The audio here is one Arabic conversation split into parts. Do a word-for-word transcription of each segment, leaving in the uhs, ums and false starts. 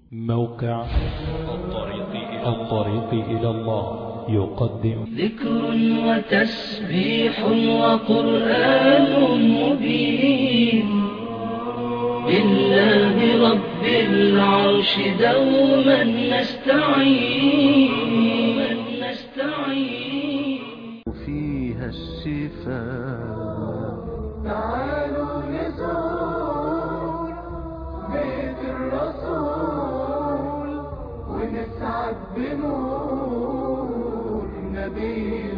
موقع الطريق إلى, الطريق إلى الله يقدم ذكر وتسبيح وقرآن مبين لله رب العرش دوما نستعين نستعين فيها الشفاء. تعالوا نزور بيت الرسول ونسعد بنور نبي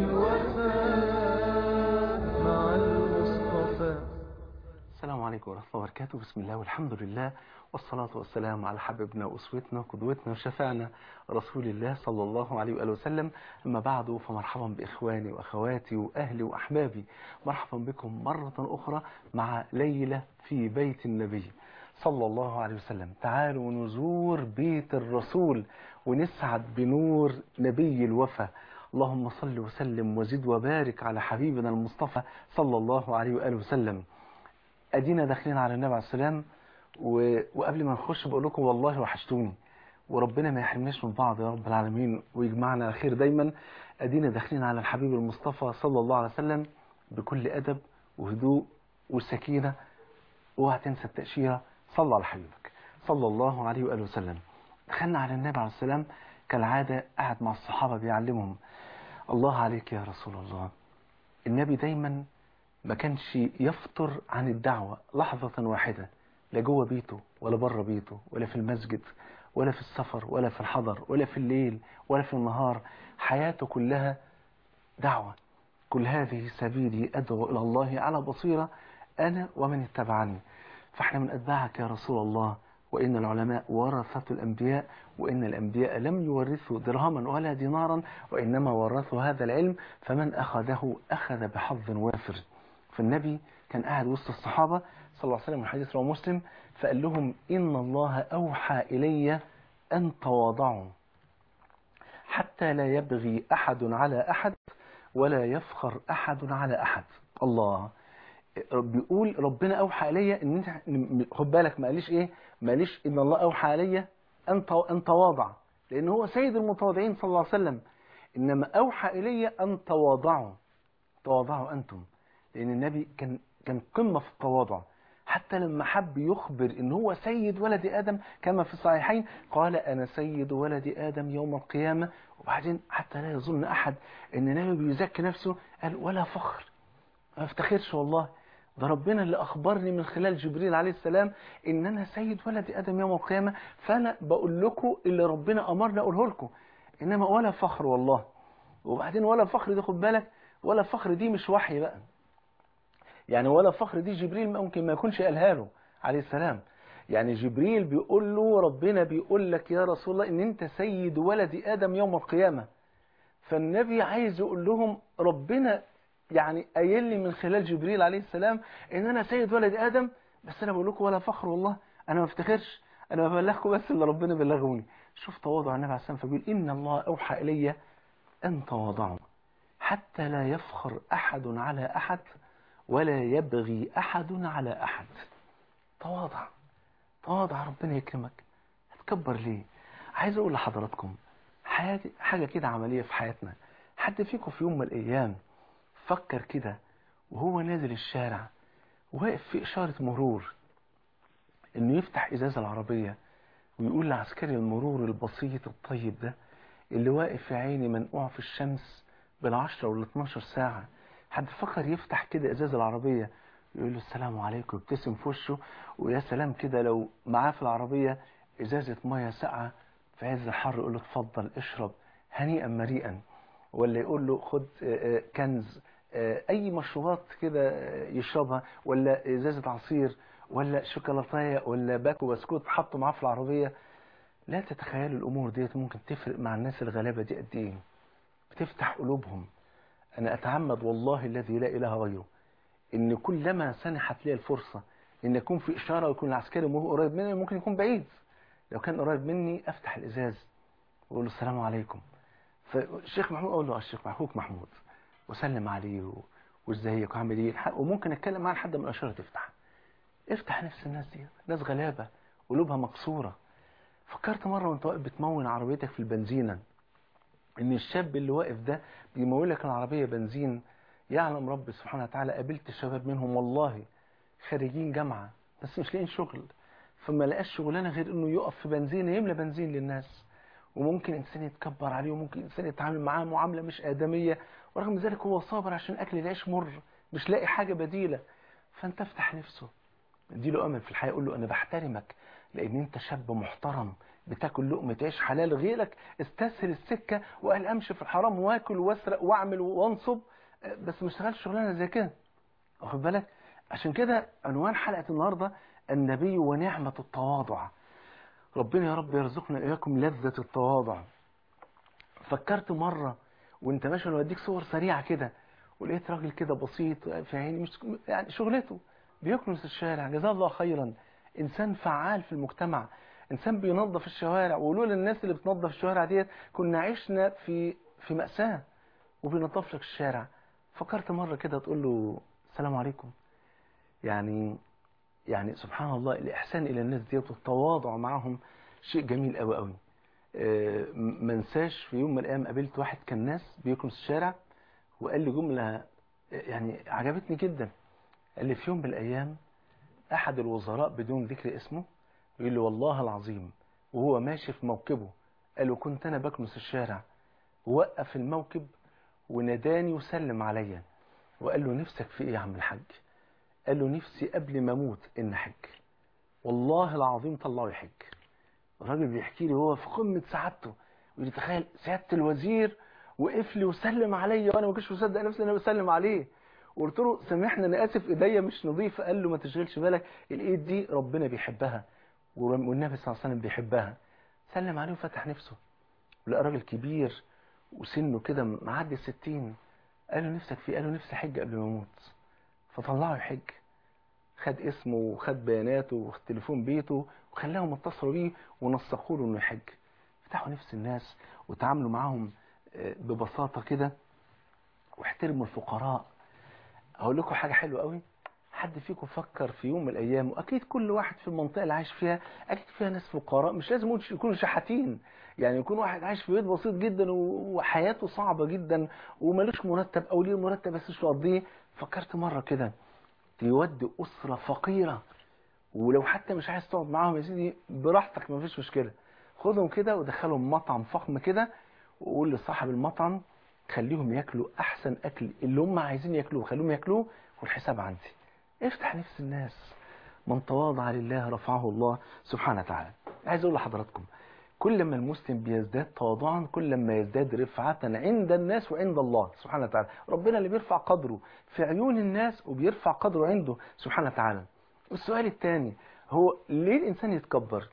الوفاء مع المصطفى. السلام عليكم ورحمة الله وبركاته. بسم الله والحمد لله والصلاة والسلام على حبيبنا وأسوتنا وقدوتنا وشفاعنا رسول الله صلى الله عليه وآله وسلم. أما بعد، فمرحبا بإخواني وأخواتي وأهلي وأحبابي، مرحبا بكم مرة أخرى مع ليلة في بيت النبي صلى الله عليه وسلم. تعالوا نزور بيت الرسول ونسعد بنور نبي الوفا. اللهم صل وسلم وزد وبارك على حبيبنا المصطفى صلى الله عليه وآله وسلم. أدينا داخلين على النبي عليه السلام، وقبل ما نخش بقول لكم والله وحشتوني، وربنا ما يحرمناش من بعض يا رب العالمين ويجمعنا على خير دايما. أدينا داخلين على الحبيب المصطفى صلى الله عليه وسلم بكل أدب وهدوء وسكينة. اوعى تنسى التأشيرة، صلى على حبيبك صلى الله عليه وآله وسلم. دخلنا على النبي عليه السلام كالعادة، قاعد مع الصحابة بيعلمهم. الله عليك يا رسول الله. النبي دايما ما كانش يفطر عن الدعوة لحظة واحدة، لا جوه بيته ولا بره بيته ولا في المسجد ولا في السفر ولا في الحضر ولا في الليل ولا في النهار. حياته كلها دعوة. كل هذه سبيلي أدعو إلى الله على بصيرة أنا ومن اتبعني. فاحنا من أتباعك يا رسول الله، وإن العلماء ورثة الأنبياء، وإن الأنبياء لم يورثوا درهما ولا دينارا، وإنما ورثوا هذا العلم، فمن أخذه أخذ بحظ وافر. فالنبي كان قاعد وسط الصحابة صلى الله عليه وسلم، الحديث رواه مسلم، فقال لهم إن الله أوحى إلي أن تواضعوا حتى لا يبغي أحد على أحد ولا يفخر أحد على أحد. الله بيقول ربنا أوحى إلي إن انت خد بالك، ما قاليش إيه، ما قاليش إن الله أوحى إلي أن أن تواضع، لأن هو سيد المتواضعين صلى الله عليه وسلم، إنما أوحى إلي أن تواضعوا. تواضعوا أنتم، لأن النبي كان كان قمة في التواضع. حتى لما حب يخبر إن هو سيد ولد آدم كما في الصحيحين قال أنا سيد ولد آدم يوم القيامة. وبعدين حتى لا يظن أحد إن النبي بيزكي نفسه، قال ولا فخر، ما افتخرش والله، ده ربنا اللي أخبرني من خلال جبريل عليه السلام إن أنا سيد ولد آدم يوم القيامة، فأنا بقول لكم اللي ربنا أمرنا أقوله لكم، إنما ولا فخر والله. وبعدين ولا فخر دي خد بالك، ولا فخر دي مش وحي بقى، يعني ولا فخر دي جبريل ممكن ما يكونش قالها له عليه السلام. يعني جبريل بيقول له ربنا بيقول لك يا رسول الله إن أنت سيد ولد آدم يوم القيامة. فالنبي عايز يقول لهم ربنا يعني قايل لي من خلال جبريل عليه السلام ان انا سيد ولد ادم، بس انا بقول لكم ولا فخر والله، انا ما افتخرش، انا ببلغكم بس اللي ربنا بلغوني. شوف تواضع النبي عليه السلام، فبيقول ان الله اوحى الي ان تواضعوا حتى لا يفخر احد على احد ولا يبغي احد على احد. تواضع تواضع، ربنا يكرمك، هتكبر ليه؟ عايز اقول لحضراتكم حاجه حاجه كده عمليه في حياتنا. حد فيكم في يوم من الايام فكر كده وهو نازل الشارع واقف في إشارة مرور إنه يفتح إزاز العربية ويقول لعسكري المرور البسيط الطيب ده اللي واقف في عيني منقوع في الشمس بالعشرة والاتناشر ساعة، حد فكر يفتح كده إزاز العربية يقول له السلام عليكم، يبتسم في وشه، ويا سلام كده لو معاه في العربية إزازة مية ساقعة في عز الحر يقول له اتفضل اشرب هنيئا مريئا، ولا يقول له خد كنز اي مشروبات كده يشربها، ولا ازازه عصير ولا شوكولاته ولا باكو بسكوت حطه معاه في العربيه. لا تتخيلوا الامور ديت ممكن تفرق مع الناس الغلابه دي قد ايه، بتفتح قلوبهم. انا اتعمد والله الذي لا اله غيره ان كلما سنحت لي الفرصه ان يكون في اشاره ويكون العسكري قريب مني، ممكن يكون بعيد، لو كان قريب مني افتح الازاز واقول له السلام عليكم. فالشيخ محمود اقول له الشيخ اخوك محمود وسلم عليه وازيك وعامل ايه، وممكن اتكلم معاه لحد ما الاشاره تفتح. افتح نفس الناس دي، ناس غلابه قلوبها مكسوره. فكرت مرة وانت واقف بتمون عربيتك في البنزينة ان الشاب اللي واقف ده بيمول لك العربية بنزين؟ يعلم رب سبحانه وتعالى قابلت شباب منهم والله خارجين جامعة بس مش لاقيين شغل، فما لقاش شغلانة غير انه يقف في بنزينة يملى بنزين للناس. وممكن انسان يتكبر عليه وممكن انسان يتعامل معاه معاملة مش آدمية، ورغم ذلك هو صابر عشان اكل العيش مر، مش لاقي حاجة بديلة. فانت افتح نفسه، اديله امل في الحياة، قول له انا بحترمك لان انت شاب محترم بتاكل لقمة عيش حلال، غيرك استسهل السكة وقال امشي في الحرام واكل واسرق واعمل وانصب بس ما اشتغلش شغلانه زي كده. واخد بالك؟ عشان كده عنوان حلقة النهاردة النبي ونعمة التواضع. ربنا يا رب يرزقنا اياكم لذة التواضع. فكرت مرة وانت ماشي، انا بديك صور سريعة كده، ولقيت راجل كده بسيط في عيني مش يعني شغلته بيكنس الشارع، جزاه الله خيرا، انسان فعال في المجتمع، انسان بينظف الشوارع، ولولا الناس اللي بتنظف الشوارع ديت كنا عشنا في في مأساة، وبينظف لك الشارع. فكرت مرة كده تقول له السلام عليكم. يعني يعني سبحان الله الإحسان إلى الناس ديت والتواضع معهم شيء جميل قوي قوي. أه ما انساش في يوم من الأيام قابلت واحد كان ناس بيكنس الشارع وقال لي جملة يعني عجبتني جدا. قال لي في يوم من الأيام أحد الوزراء بدون ذكر اسمه يقول له والله العظيم وهو ماشي في موكبه، قال له كنت أنا بكنس الشارع ووقف الموكب وناداني وسلم عليا وقال له نفسك في ايه يا عم الحاج؟ قال له نفسي قبل ما اموت ان حج. والله العظيم طلعه يحج. الراجل بيحكي لي هو في قمه سعادته، ويتخيل سياده الوزير وقف لي وسلم عليا وانا ما كنتش مصدق نفسي ان انا بسلم عليه. وقلت له سامحني انا اسف ايديا مش نظيفه. قال له ما تشغلش بالك، الايد دي ربنا بيحبها والنبي صلى الله عليه وسلم بيحبها. سلم عليه وفتح نفسه، ولقى راجل كبير وسنه كده معدي الستين. قال له نفسك فيه؟ قال له نفسي حج قبل ما اموت. فطلعه يحج، خد اسمه وخد بياناته وتليفون بيته وخلاهم اتصلوا بيه ونسقوا له انه يحج. فتحوا نفس الناس وتعاملوا معاهم ببساطه كده واحترموا الفقراء. اقول لكم حاجه حلوه قوي، حد فيكم فكر في يوم من الايام، واكيد كل واحد في المنطقه اللي عايش فيها اكيد فيها ناس فقراء، مش لازم يكونوا شحاتين، يعني يكون واحد عايش في بيت بسيط جدا وحياته صعبه جدا ومالوش مرتب او ليه مرتب بس مش مقضيه. فكرت مره كده تودي اسره فقيره، ولو حتى مش عايز تقعد معاهم يا سيدي براحتك مفيش مشكله، خدهم كده ودخلهم مطعم فخم كده وقول لصاحب المطعم خليهم ياكلوا احسن اكل اللي هم عايزين ياكلوه، خليهم ياكلوه والحساب عندي. افتح نفس الناس. من تواضع لله رفعه الله سبحانه وتعالى. عايز اقول لحضراتكم كل ما المسلم بيزداد تواضعا كل ما يزداد رفعة عند الناس وعند الله سبحانه وتعالى. ربنا اللي بيرفع قدره في عيون الناس وبيرفع قدره عنده سبحانه وتعالى. والسؤال الثاني هو ليه الانسان يتكبر؟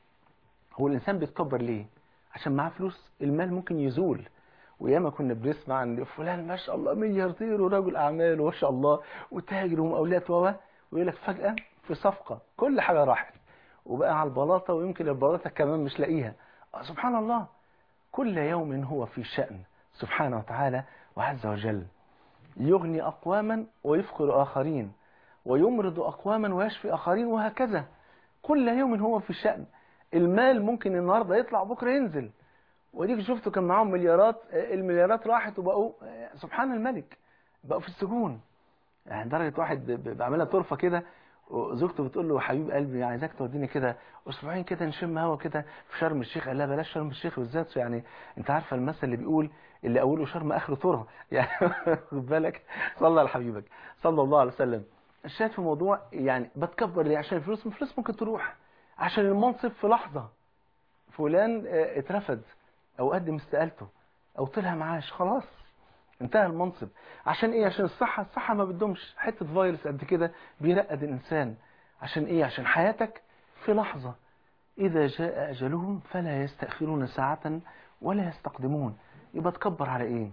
هو الانسان بيتكبر ليه؟ عشان معاه فلوس؟ المال ممكن يزول، وياما كنا بنسمع عن فلان ما شاء الله ملياردير ورجل اعمال وما شاء الله وتاجر ومقاولات و ويقول لك فجأة في صفقة كل حاجة راحت وبقى على البلاطة، ويمكن البلاطة كمان مش لاقيها. سبحان الله، كل يوم هو في شأن سبحانه وتعالى وعز وجل. يغني أقواما ويفقر آخرين، ويمرض أقواما ويشفي آخرين، وهكذا كل يوم هو في شأن. المال ممكن النهاردة يطلع بكرة ينزل، وديك شفتوا كان معاهم مليارات، المليارات راحت وبقوا سبحان الملك بقوا في السجون. يعني درجة واحد بعملها طرفة كده وزوجته بتقول له حبيب قلبي عايزاك توديني كده اسبوعين كده نشم هوا كده في شرم الشيخ. قال لها بلاش شرم الشيخ بالذات، يعني انت عارفه المثل اللي بيقول اللي اوله شرم اخره ترى، يعني خد بالك. صلى على حبيبك صلى الله عليه وسلم. الشاهد في الموضوع يعني بتكبر ليه؟ عشان الفلوس، الفلوس ممكن تروح، عشان المنصب في لحظة فلان اترفد او قدم استقالته او طلع معاش خلاص انتهى المنصب. عشان ايه؟ عشان الصحة. الصحة ما بدهمش حتة فيروس قد كده بيرقد الانسان. عشان ايه؟ عشان حياتك في لحظة. اذا جاء اجلهم فلا يستأخرون ساعة ولا يستقدمون. يبقى تكبر على ايه؟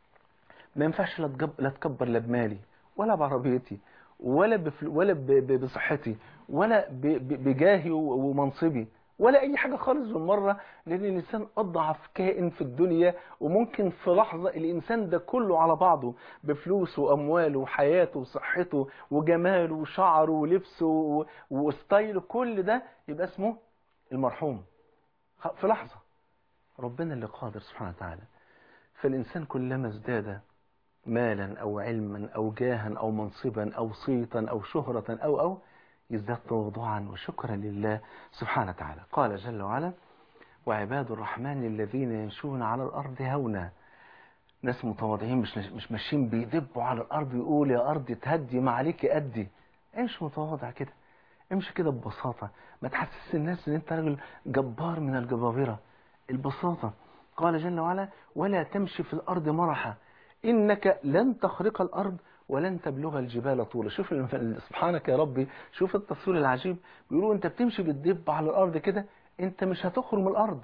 ما ينفعش لا تكبر لا بمالي ولا بعربيتي ولا بفل... ولا ب... ب... بصحتي ولا ب... ب... بجاهي ومنصبي ولا اي حاجة خالص بالمرة، لان الانسان اضعف كائن في الدنيا. وممكن في لحظة الانسان ده كله على بعضه بفلوسه وامواله وحياته وصحته وجماله وشعره ولبسه وستايله كل ده يبقى اسمه المرحوم. في لحظة. ربنا اللي قادر سبحانه وتعالى. فالإنسان كلما ازداد مالا أو علما أو جاها أو منصبا أو صيتا أو شهرة أو أو يزداد تواضعا وشكرا لله سبحانه وتعالى. قال جل وعلا: وعباد الرحمن الذين يمشون على الأرض هونا. ناس متواضعين، مش مش ماشيين بيدبوا على الأرض يقول يا أرض تهدي ما عليك أدي. امشي متواضع كده، امشي كده ببساطة، ما تحسس الناس ان انت راجل جبار من الجبابرة. البساطة. قال جل وعلا: ولا تمشي في الأرض مرحا إنك لن تخرق الأرض ولن تبلغ الجبال طولا. شوف سبحانك يا ربي، شوف التصوير العجيب. بيقولوا انت بتمشي بتدب على الأرض كده، انت مش هتخرم الأرض،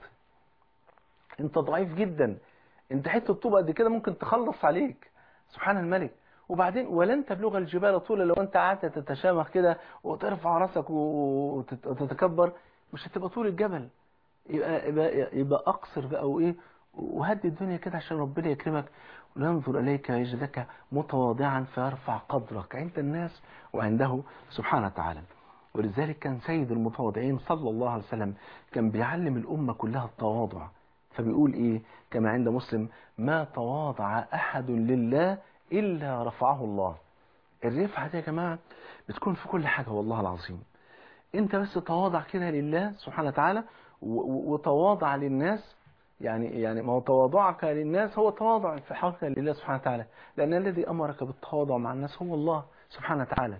انت ضعيف جدا، انت حته طوبه قد كده ممكن تخلص عليك. سبحان الملك. وبعدين ولن تبلغ الجبال طولا، لو انت قعدت تتشامخ كده وترفع راسك وتتكبر مش هتبقى طول الجبل. يبقى يبقى, يبقى اقصر بقى وايه، وهدي الدنيا كده عشان ربنا يكرمك. وينظر اليك يجدك متواضعا فيرفع قدرك عند الناس وعنده سبحانه وتعالى. ولذلك كان سيد المتواضعين صلى الله عليه وسلم كان بيعلم الامه كلها التواضع. فبيقول ايه كما عند مسلم: ما تواضع احد لله الا رفعه الله. الرفعه دي يا جماعه بتكون في كل حاجه والله العظيم. انت بس تواضع كده لله سبحانه وتعالى وتواضع للناس. يعني يعني ما هو تواضعك للناس هو تواضع في حقك لله سبحانه وتعالى، لان الذي امرك بالتواضع مع الناس هو الله سبحانه وتعالى.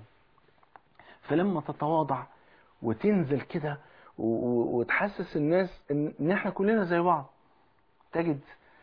فلما تتواضع وتنزل كده وتحسس الناس ان احنا كلنا زي بعض، تجد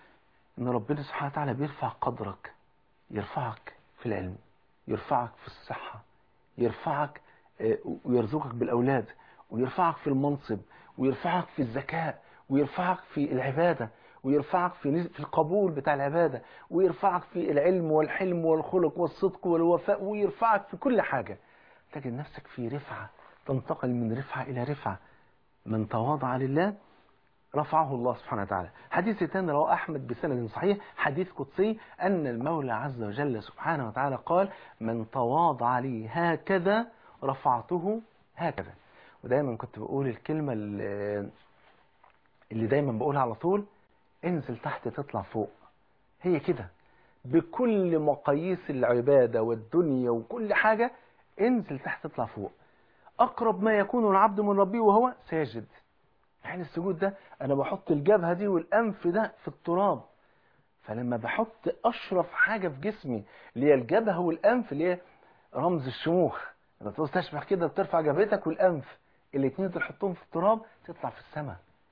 ان ربنا سبحانه وتعالى بيرفع قدرك، يرفعك في العلم، يرفعك في الصحة، يرفعك ويرزقك بالأولاد، ويرفعك في المنصب، ويرفعك في الذكاء، ويرفعك في العبادة، ويرفعك في في القبول بتاع العبادة، ويرفعك في العلم والحلم والخلق والصدق والوفاء، ويرفعك في كل حاجة. تجد نفسك في رفعة، تنتقل من رفعة إلى رفعة. من تواضع لله رفعه الله سبحانه وتعالى. حديث ثاني رواه أحمد بسند صحيح، حديث قدسي، أن المولى عز وجل سبحانه وتعالى قال: من تواضع لي هكذا رفعته هكذا. ودايما كنت بقول الكلمة اللي, اللي دايما بقولها على طول: انزل تحت تطلع فوق. هي كده بكل مقاييس العبادة والدنيا وكل حاجة، انزل تحت تطلع فوق. أقرب ما يكون العبد من ربه وهو ساجد. يعني السجود ده أنا بحط الجبهة دي والأنف ده في التراب. فلما بحط أشرف حاجة في جسمي اللي هي الجبهة والأنف اللي هي رمز الشموخ، لما تبص تشبه كده بترفع جبهتك والأنف، الاثنين تحطهم في التراب تطلع في السماء.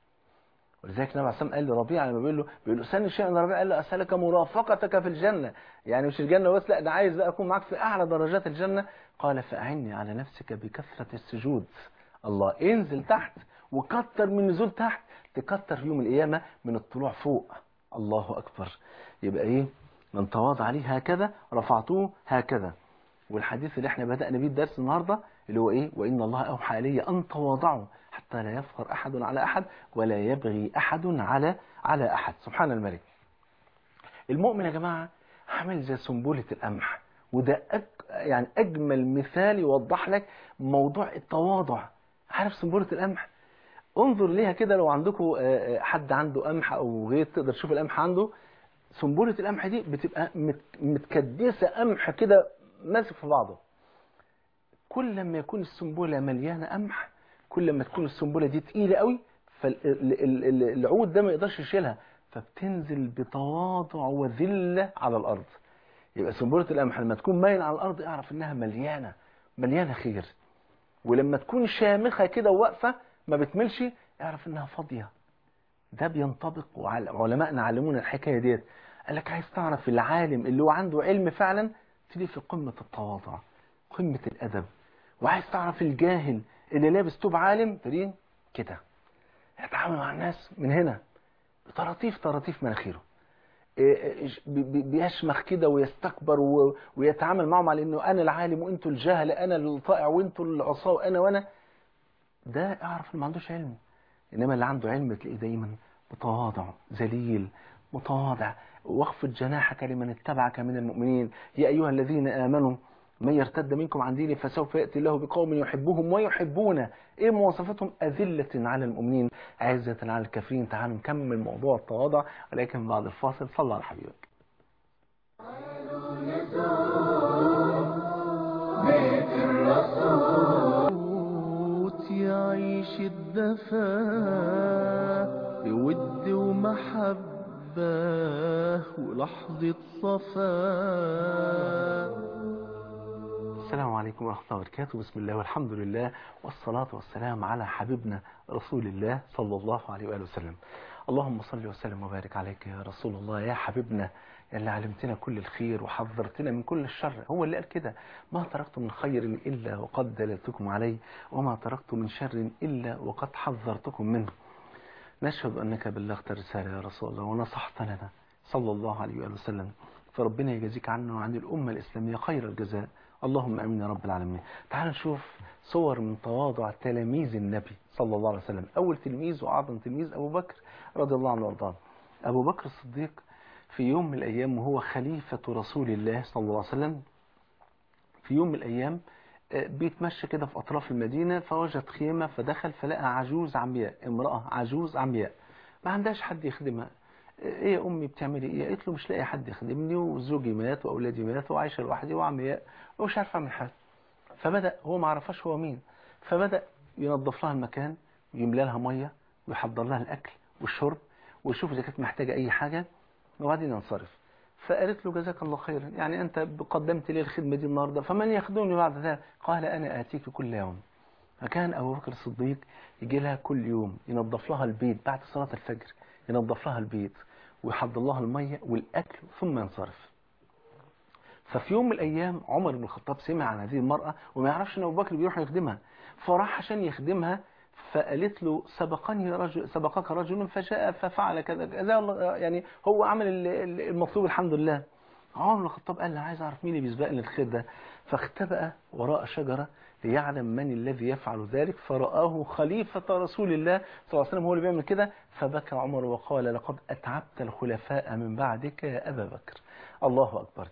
ولذلك النبي عليه الصلاة والسلام قال لربيعة لما بيقول له بيقول له سألني شيئا، ربيعة قال له: أسألك مرافقتك في الجنة. يعني مش الجنة بس، لا ده عايز بقى أكون معاك في أعلى درجات الجنة. قال: فأعني على نفسك بكثرة السجود. الله، انزل تحت وكتر من نزول تحت، تكتر في يوم القيامة من الطلوع فوق. الله أكبر. يبقى إيه؟ من تواضع لي هكذا رفعته هكذا. والحديث اللي احنا بدأنا بيه الدرس النهاردة اللي هو إيه؟ وإن الله أوحى إلي أن تواضعوا حتى لا يفخر أحد على أحد ولا يبغي أحد على على أحد. سبحان الملك. المؤمن يا جماعة عامل زي سنبلة القمح، وده أج... يعني أجمل مثال يوضح لك موضوع التواضع. عارف سنبلة القمح؟ انظر ليها كده، لو عندكم حد عنده قمح أو غير تقدر تشوف القمح عنده. سنبلة القمح دي بتبقى متكدسة قمح كده ماسك في بعضه. كل ما يكون السنبلة مليانة قمح، كل ما تكون السنبلة دي تقيلة قوي، فالعود ده ما يقدرش يشيلها، فبتنزل بتواضع وذلة على الأرض. يبقى سنبلة القمح لما تكون مايلة على الأرض اعرف إنها مليانة مليانة خير، ولما تكون شامخة كده وواقفة ما بتملش اعرف إنها فاضية. ده بينطبق، وعلماءنا علمونا الحكاية ديت. قال لك عايز تعرف العالم اللي هو عنده علم فعلا، تيجي في قمة التواضع، قمة الأدب. وعايز تعرف الجاهل اللي لابس توب عالم، ترين كده يتعامل مع الناس من هنا بطراطيف طراطيف مناخيره، بيشمخ كده ويستكبر ويتعامل معهم على انه انا العالم وانتوا الجاهل، انا الطائع وانتوا العصاه وانا وانا. ده اعرف اللي ما عندوش علم. انما اللي عنده علم تلاقيه دايما متواضع ذليل متواضع. واخفض جناحك لمن اتبعك من المؤمنين يا ايها الذين امنوا من يرتد منكم عن دينه فسوف يأتي الله بقوم يحبهم ويحبونه. ايه مواصفاتهم؟ أذلة على المؤمنين عزة على الكافرين. تعالوا نكمل موضوع التواضع، ولكن بعد الفاصل. صلى على حبيبك. بيت الرسول يعيش الدفا بود ومحبة ولحظة صفاء. السلام عليكم ورحمة الله وبركاته. بسم الله والحمد لله والصلاة والسلام على حبيبنا رسول الله صلى الله عليه وآله وسلم. اللهم صل وسلم وبارك عليك يا رسول الله، يا حبيبنا اللي علمتنا كل الخير وحذرتنا من كل الشر. هو اللي قال كده: ما تركت من خير إلا وقد دللتكم عليه، وما تركت من شر إلا وقد حذرتكم منه. نشهد أنك بلغت الرسالة يا رسول الله ونصحت لنا صلى الله عليه وآله وسلم، فربنا يجازيك عنا وعن الأمة الإسلامية خير الجزاء. اللهم امين يا رب العالمين. تعالوا نشوف صور من تواضع تلاميذ النبي صلى الله عليه وسلم. اول تلميذ واعظم تلميذ ابو بكر رضي الله عنه وارضاه. ابو بكر الصديق في يوم من الايام وهو خليفة رسول الله صلى الله عليه وسلم، في يوم من الايام بيتمشى كده في اطراف المدينة، فوجد خيمة فدخل فلقى عجوز عمياء، امرأة عجوز عمياء ما عندهاش حد يخدمها. ايه يا امي بتعملي ايه؟ قالت له مش لاقي حد يخدمني وزوجي مات واولادي ماتوا وعايشه لوحدي وعمياء ومش عارف اعمل حاجه. فبدا هو ما عرفش هو مين، فبدا ينظف لها المكان ويملى لها ميه ويحضر لها الاكل والشرب ويشوف اذا كانت محتاجه اي حاجه وبعدين ينصرف. فقالت له جزاك الله خيرا، يعني انت قدمت لي الخدمه دي النهارده فمن يخدمني بعد ذلك؟ قال انا اتيك كل يوم. فكان ابو بكر الصديق يجي لها كل يوم ينظف لها البيت بعد صلاه الفجر، ينظف لها البيت ويحضر لها المية والأكل ثم ينصرف. ففي يوم من الأيام عمر بن الخطاب سمع عن هذه المرأة وما يعرفش أن أبو بكر بيروح يخدمها، فراح عشان يخدمها فقالت له سبقني رجل سبقك رجل فجاء ففعل كذا كذا، يعني هو عمل المطلوب الحمد لله. عمر بن الخطاب قال له عايز أعرف مين اللي بيسبقني الخير ده، فاختبأ وراء شجرة ليعلم من الذي يفعل ذلك، فرآه خليفة رسول الله صلى الله عليه وسلم هو اللي بيعمل كده، فبكى عمر وقال لقد أتعبت الخلفاء من بعدك يا أبا بكر. الله أكبر.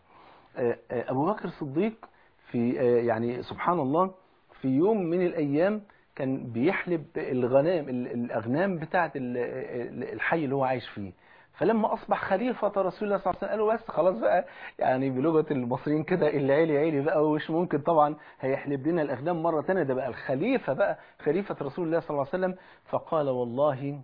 أبو بكر الصديق في يعني سبحان الله في يوم من الأيام كان بيحلب الغنام الأغنام بتاعة الحي اللي هو عايش فيه، فلما أصبح خليفة رسول الله صلى الله عليه وسلم قالوا بس خلاص بقى، يعني بلغة المصريين كده اللي عيلي عيلي بقى ومش ممكن طبعا هيحلب لنا الأغنام مرة تانية، ده بقى الخليفة بقى خليفة رسول الله صلى الله عليه وسلم. فقال والله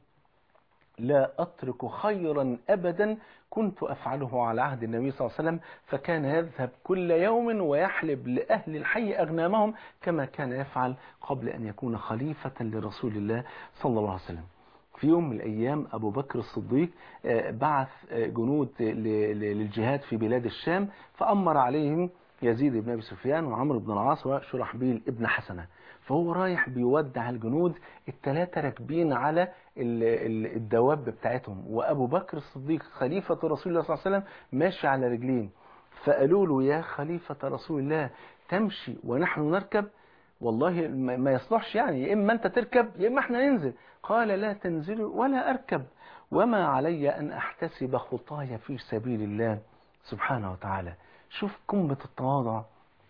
لا أترك خيرا أبدا كنت أفعله على عهد النبي صلى الله عليه وسلم، فكان يذهب كل يوم ويحلب لأهل الحي أغنامهم كما كان يفعل قبل أن يكون خليفة لرسول الله صلى الله عليه وسلم. في يوم من الأيام أبو بكر الصديق بعث جنود للجهاد في بلاد الشام، فأمر عليهم يزيد بن أبي سفيان وعمرو بن العاص وشرحبيل ابن حسنة. فهو رايح بيودع الجنود، الثلاثة راكبين على الدواب بتاعتهم، وأبو بكر الصديق خليفة رسول الله صلى الله عليه وسلم ماشي على رجلين. فقالوا له يا خليفة رسول الله تمشي ونحن نركب؟ والله ما يصلحش، يعني يا إما أنت تركب يا إما احنا ننزل. قال لا تنزلوا ولا أركب، وما علي أن أحتسب خطايا في سبيل الله سبحانه وتعالى. شوف قمة التواضع،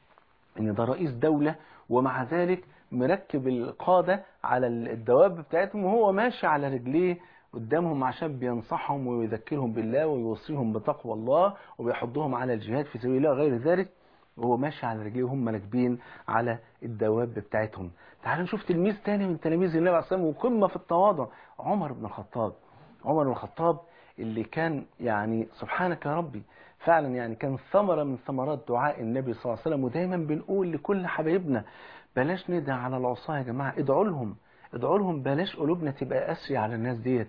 إن ده رئيس دولة ومع ذلك مركب القادة على الدواب بتاعتهم وهو ماشي على رجليه قدامهم عشان بينصحهم ويذكرهم بالله ويوصيهم بتقوى الله وبيحضهم على الجهاد في سبيل الله غير ذلك، وهو ماشي على رجليه وهم راكبين على الدواب بتاعتهم. تعالوا نشوف تلميذ تاني من تلاميذ النبي عليه الصلاة والسلام وقمة في التواضع، عمر بن الخطاب. عمر بن الخطاب اللي كان يعني سبحانك يا ربي فعلا يعني كان ثمرة من ثمرات دعاء النبي صلى الله عليه وسلم. ودايما بنقول لكل حبايبنا بلاش ندعي على العصاة يا جماعة، ادعوا لهم ادعوا لهم، بلاش قلوبنا تبقى قاسية على الناس ديت.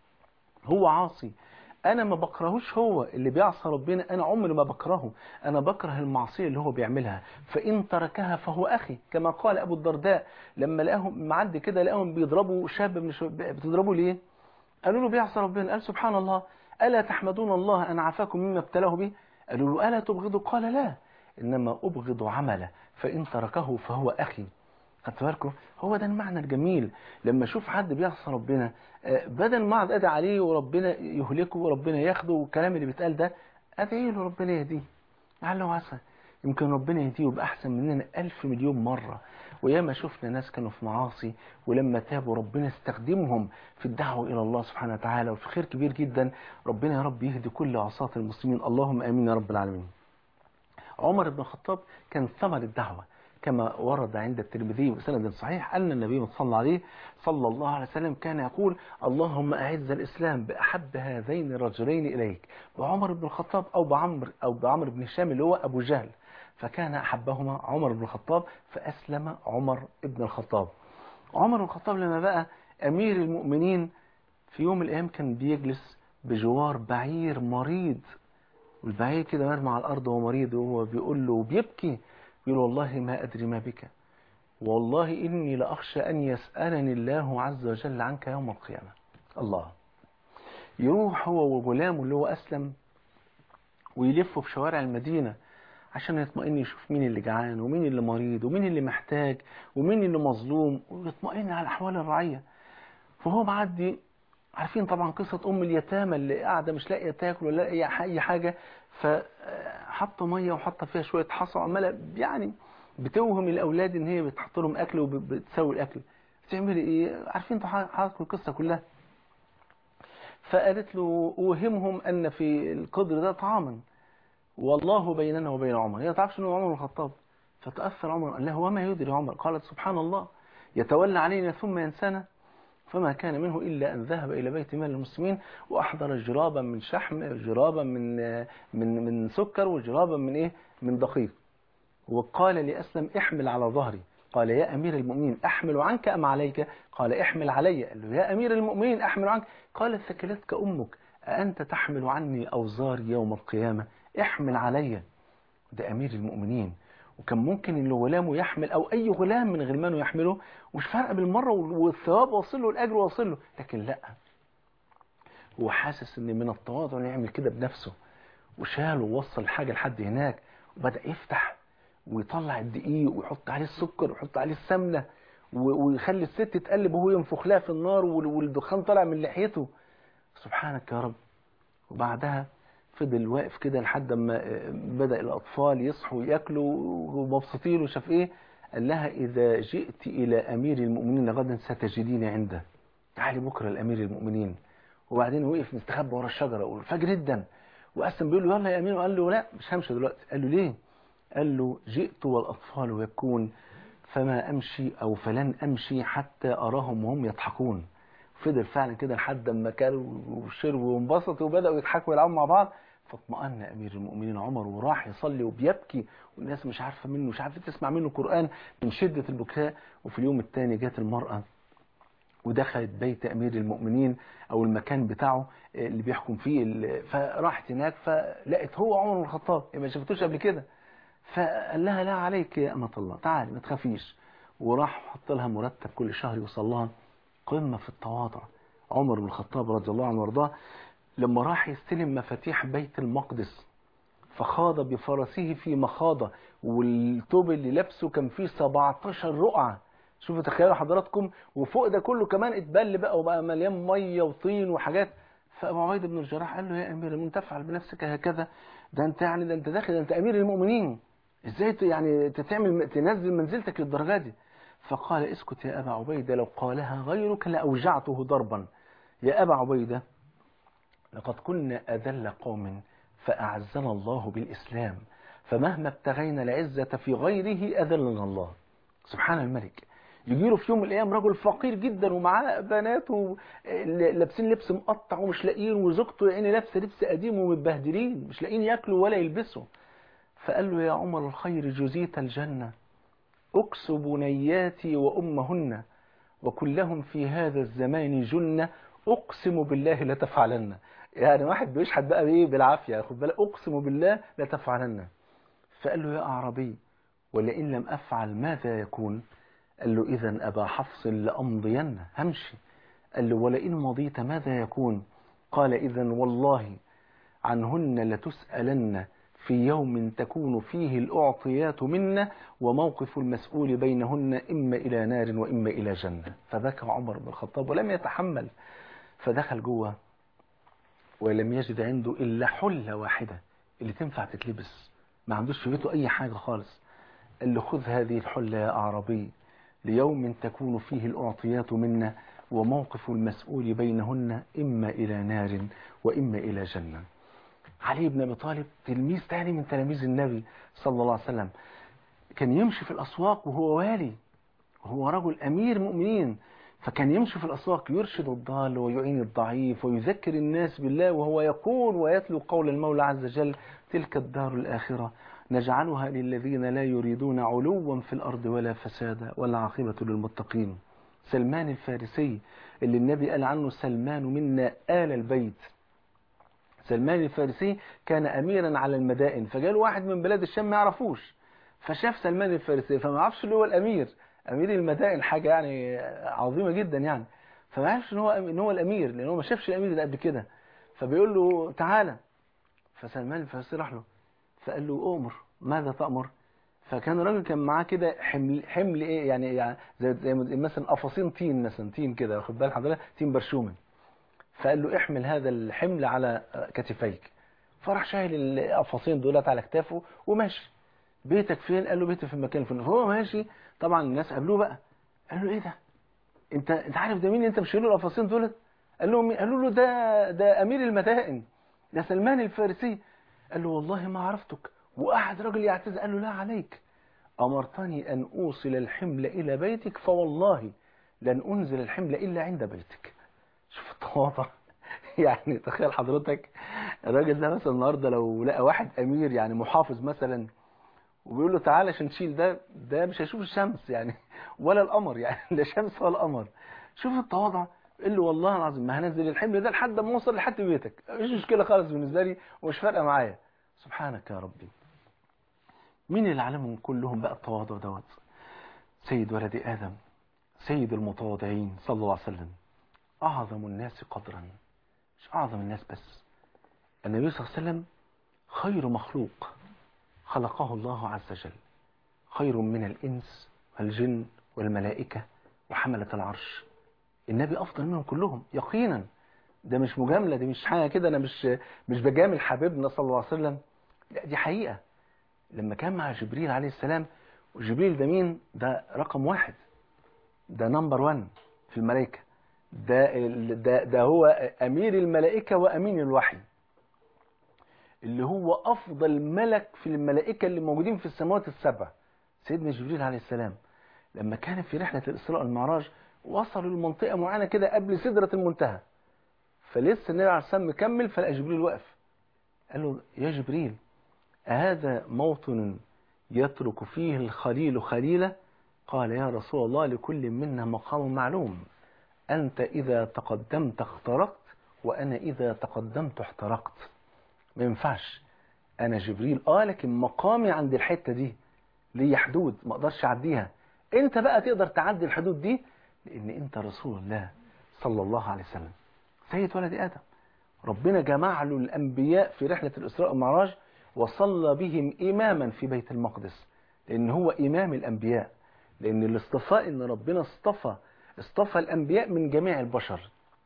هو عاصي، انا ما بكرهوش، هو اللي بيعصى ربنا انا عمري ما بكرهه، انا بكره المعصية اللي هو بيعملها، فان تركها فهو اخي، كما قال ابو الدرداء لما لقاهم معدي كده لقاهم بيضربوا شاب من الشباب. بتضربوا ليه؟ قالوا له بيعصى ربنا. قال سبحان الله ألا تحمدون الله أن عافاكم مما ابتلاه به؟ قالوا له ألا تبغضوا؟ قال لا إنما أبغض عمله فإن تركه فهو أخي. خدت بالكم؟ هو ده المعنى الجميل لما أشوف حد بيعصى ربنا، بدل ما أقعد أدعي عليه وربنا يهلكه وربنا ياخده والكلام اللي بيتقال ده، أدعي له ربنا يهديه لعله عسى. يمكن ربنا يهديه بأحسن مننا ألف مليون مرة. وياما شفنا ناس كانوا في معاصي ولما تابوا ربنا استخدمهم في الدعوة إلى الله سبحانه وتعالى وفي خير كبير جدا. ربنا يا رب يهدي كل عصاة المسلمين، اللهم آمين يا رب العالمين. عمر بن الخطاب كان ثمر الدعوة كما ورد عند الترمذي بسند صحيح أن النبي صلى عليه صلى الله عليه وسلم كان يقول اللهم أعز الإسلام بأحب هذين الرجلين إليك، بعمر بن الخطاب أو بعمر أو بعمر بن هشام اللي هو أبو جهل، فكان أحبهما عمر بن الخطاب فأسلم عمر بن الخطاب. عمر بن الخطاب لما بقى أمير المؤمنين في يوم من الأيام كان بيجلس بجوار بعير مريض، والبعير كده مرمى على الأرض وهو مريض وهو بيقول له وبيبكي يقول والله ما أدري ما بك، والله إني لأخشى أن يسألني الله عز وجل عنك يوم القيامة. الله. يروح هو وغلامه اللي هو أسلم ويلفوا في شوارع المدينة عشان يطمئن يشوف مين اللي جعان ومين اللي مريض ومين اللي محتاج ومين اللي مظلوم ويطمئن على أحوال الرعية. فهو معدي، عارفين طبعا قصة أم اليتامى اللي قاعدة مش لاقية تاكل ولا لاقية أي حاجة، فحط مية وحط فيها شوية حصى وعمالة يعني بتوهم الأولاد إن هي بتحط لهم أكل وبتسوي الأكل. بتعملي إيه؟ عارفين حضراتكم القصة كلها. فقالت له أوهمهم أن في القدر ده طعاما والله بيننا وبين عمر. هي ما تعرفش إنه عمر بن الخطاب. فتأثر عمر قال لها وما يدري عمر؟ قالت سبحان الله يتولى علينا ثم ينسانا. فما كان منه إلا أن ذهب إلى بيت مال المسلمين وأحضر جرابا من شحم، جرابا من من من سكر، وجرابا من إيه؟ من دقيق. وقال لأسلم احمل على ظهري. قال يا أمير المؤمنين أحمل عنك أم عليك؟ قال احمل علي. قال له يا أمير المؤمنين أحمل عنك. قال ثكلتك أمك أأنت تحمل عني أوزاري يوم القيامة؟ احمل علي. ده أمير المؤمنين، وكان ممكن ان غلامه يحمل او اي غلام من غلمانه يحمله ومش فارقه بالمره والثواب واصل له الاجر واصل له، لكن لا، هو حاسس ان من التواضع انه يعمل كده بنفسه، وشال ووصل الحاجه لحد هناك وبدا يفتح ويطلع الدقيق ويحط عليه السكر ويحط عليه السمنه ويخلي الست تقلب وهو ينفخ لها في النار والدخان طالع من لحيته. سبحانك يا رب. وبعدها فضل واقف كده لحد ما بدأ الأطفال يصحوا يأكلوا ومبسوطين وشاف إيه. قال لها إذا جئت إلى أمير المؤمنين غدا ستجديني عنده، تعالي بكرة لأمير المؤمنين. وبعدين وقف مستخبى ورا الشجرة والفجر جدا، وقسم بيقول له يلا يا أمير، وقال له لا مش همشي دلوقتي. قال له ليه؟ قال له جئت والأطفال يبكون فما أمشي أو فلن أمشي حتى أراهم وهم يضحكون. فضل فعلا كده لحد ما كانوا وشربوا وانبسطوا وبدأوا يضحكوا ويلعبوا مع بعض. فاطمأن أمير المؤمنين عمر وراح يصلي وبيبكي، والناس مش عارفة منه، مش عارفة تسمع منه قرآن من شدة البكاء. وفي اليوم الثاني جات المرأة ودخلت بيت أمير المؤمنين أو المكان بتاعه اللي بيحكم فيه، فراحت هناك فلقت هو عمر بن الخطاب، ما شفتوش قبل كده. فقال لها لا عليك يا أمة الله، تعالي ما تخافيش. وراح حط لها مرتب كل شهر يوصل لها. قمة في التواضع عمر بن الخطاب رضي الله عنه وارضاه. لما راح يستلم مفاتيح بيت المقدس فخاض بفرسه في مخاضة، والثوب اللي لابسه كان فيه سبعتاشر رقعة. شوفوا تخيلوا حضراتكم، وفوق ده كله كمان اتبل بقى وبقى مليان مية وطين وحاجات. فأبو عبيدة بن الجراح قال له يا أمير المؤمنين تفعل بنفسك هكذا؟ ده أنت يعني ده أنت داخل، ده أنت أمير المؤمنين، إزاي يعني تعمل تنزل منزلتك للدرجة دي؟ فقال اسكت يا أبا عبيدة، لو قالها غيرك لأوجعته ضربا. يا أبا عبيدة لقد كنا أذل قوم فأعزنا الله بالإسلام، فمهما ابتغينا العزة في غيره أذلنا الله. سبحان الملك. يجيله في يوم من الأيام رجل فقير جدا ومعاه بناته لابسين لبس مقطع ومش لاقيين، وزوجته يعني لابسه لبس قديم ومتبهدلين مش لاقيين ياكلوا ولا يلبسوا. فقال له يا عمر الخير جزيت الجنة، أكس بنياتي وأمهن وكلهم في هذا الزمان جنة، أقسم بالله لتفعلن. يعني واحد بيشحت بقى بايه بالعافية، خد بالك، أقسم بالله لتفعلن. فقال له يا أعربي ولئن لم أفعل ماذا يكون؟ قال له إذا أبا حفص لأمضين، همشي. قال له ولئن مضيت ماذا يكون؟ قال إذا والله عنهن لتسألن في يوم تكون فيه الأعطيات منا وموقف المسؤول بينهن إما إلى نار وإما إلى جنة. فبكى عمر بن الخطاب ولم يتحمل، فدخل جوه ولم يجد عنده إلا حلة واحدة اللي تنفع تتلبس، ما عندوش في بيته أي حاجة خالص. قال له خذ هذه الحلة يا أعرابي ليوم تكون فيه الأعطيات منا وموقف المسؤول بينهن إما إلى نار وإما إلى جنة. علي بن أبي طالب تلميذ تاني من تلاميذ النبي صلى الله عليه وسلم، كان يمشي في الأسواق وهو والي، وهو رجل أمير مؤمنين، فكان يمشي في الأسواق يرشد الضال ويعين الضعيف ويذكر الناس بالله، وهو يقول ويتلو قول المولى عز وجل تلك الدار الآخرة نجعلها للذين لا يريدون علوا في الأرض ولا فسادا والعاقبة للمتقين. سلمان الفارسي اللي النبي قال عنه سلمان منا آل البيت. سلمان الفارسي كان أميرا على المدائن، فجاء واحد من بلاد الشام ما يعرفوش، فشاف سلمان الفارسي فما عرفش اللي هو الأمير، أمير المدائن حاجة يعني عظيمة جدا يعني، فما عرفش إن هو إن هو الأمير لأنه ما شافش الأمير ده قبل كده. فبيقول له تعالى، فسلمان الفارسي راح له فقال له أمر، ماذا تأمر؟ فكان الراجل كان معاه كده حمل حمل ايه يعني, يعني زي, زي مثلا قفصين طين، مثلا طين كده واخد بال حضرتك، طين برشومه. فقال له احمل هذا الحمل على كتفيك. فراح شايل القفصين دولت على كتافه وماشي. بيتك فين؟ قال له بيتي في المكان الفلاني. فهو ماشي طبعا الناس قابلوه بقى، قال له ايه ده؟ انت انت عارف ده مين انت مش له القفصين دولت؟ قال له قالوا له ده ده امير المدائن، ده سلمان الفارسي. قال له والله ما عرفتك. وقعد راجل يعتذر، قال له لا عليك، أمرتني أن أوصل الحمل إلى بيتك فوالله لن أنزل الحمل إلا عند بيتك. شوف التواضع. يعني تخيل حضرتك الراجل ده مثلا النهارده لو لقى واحد أمير يعني محافظ مثلا وبيقول له تعالى عشان نشيل ده، ده مش هيشوف الشمس يعني ولا القمر، يعني لا شمس ولا قمر. شوف التواضع. قال له والله العظيم ما هنزل الحمل ده لحد ما اوصل لحد بيتك، مش مشكلة خالص بالنسبة لي ومش فارقة معايا. سبحانك يا ربي. مين اللي علمهم كلهم بقى التواضع دوت؟ سيد ولد آدم، سيد المتواضعين صلى الله عليه وسلم، أعظم الناس قدرا. مش أعظم الناس بس، النبي صلى الله عليه وسلم خير مخلوق خلقه الله عز وجل، خير من الإنس والجن والملائكة وحملة العرش. النبي أفضل منهم كلهم يقينا. ده مش مجاملة، دي مش حاجة كده، أنا مش مش بجامل حبيبنا صلى الله عليه وسلم، لا دي حقيقة. لما كان مع جبريل عليه السلام، وجبريل ده مين؟ ده رقم واحد، ده نمبر وان في الملائكة، ده, ده, ده هو أمير الملائكة وأمين الوحي، اللي هو أفضل ملك في الملائكة اللي موجودين في السماوات السبع. سيدنا جبريل عليه السلام لما كان في رحلة الإسراء والمعراج وصلوا لمنطقة معينة كده قبل سدرة المنتهى، فلسه النبي عليه السلام مكمل، فلقى جبريل واقف. قال له يا جبريل أهذا موطن يترك فيه الخليل خليله؟ قال يا رسول الله لكل منا مقام معلوم، أنت إذا تقدمت اخترقت وأنا إذا تقدمت احترقت. ما ينفعش أنا جبريل آه لكن مقامي عند الحتة دي ليه حدود ما أقدرش أعديها، أنت بقى تقدر تعدي الحدود دي لأن أنت رسول الله صلى الله عليه وسلم سيد ولد آدم. ربنا جمع له الأنبياء في رحلة الإسراء والمعراج وصلى بهم إماما في بيت المقدس، لأن هو إمام الأنبياء، لأن الاصطفاء إن ربنا اصطفى اصطفى الأنبياء من جميع البشر،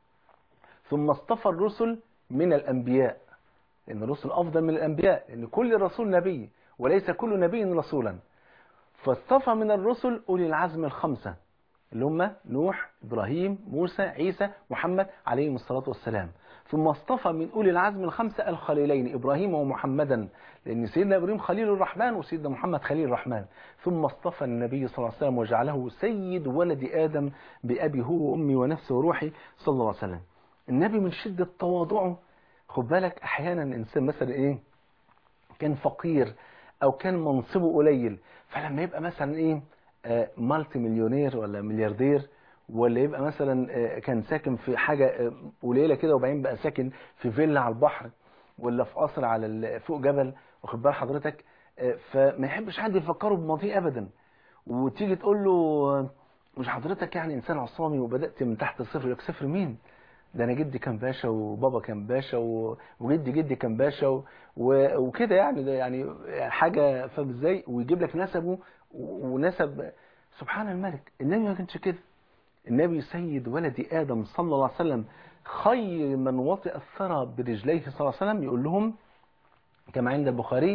ثم اصطفى الرسل من الأنبياء، لأن الرسل أفضل من الأنبياء، لأن كل رسول نبي وليس كل نبي رسولا. فاصطفى من الرسل أولي العزم الخمسة اللي هم نوح، إبراهيم، موسى، عيسى، محمد عليهم الصلاة والسلام. ثم اصطفى من أولي العزم الخمسة الخليلين إبراهيم ومحمدا، لأن سيدنا إبراهيم خليل الرحمن وسيدنا محمد خليل الرحمن. ثم اصطفى النبي صلى الله عليه وسلم وجعله سيد ولد آدم بأبي هو وأمي ونفسي وروحي صلى الله عليه وسلم. النبي من شدة تواضعه، خد بالك أحيانا إنسان مثلا إيه كان فقير أو كان منصبه قليل، فلما يبقى مثلا إيه آه مالتي مليونير ولا ملياردير، ولا يبقى مثلا آه كان ساكن في حاجة آه قليلة كده وبعدين بقى ساكن في فيلا على البحر ولا في قصر على فوق جبل، واخد بال حضرتك، آه فما يحبش حد يفكره بماضيه أبدا. وتيجي تقول له مش حضرتك يعني إنسان عصامي وبدأت من تحت الصفر؟ يقول لك صفر مين؟ ده انا جدي كان باشا وبابا كان باشا وجدي جدي كان باشا وكده، يعني ده يعني حاجه فاهم ازاي، ويجيب لك نسبه ونسب. سبحان الملك. النبي ما كانش كده. النبي سيد ولد ادم صلى الله عليه وسلم، خير من وطئ الثرى برجليه صلى الله عليه وسلم. يقول لهم كما عند البخاري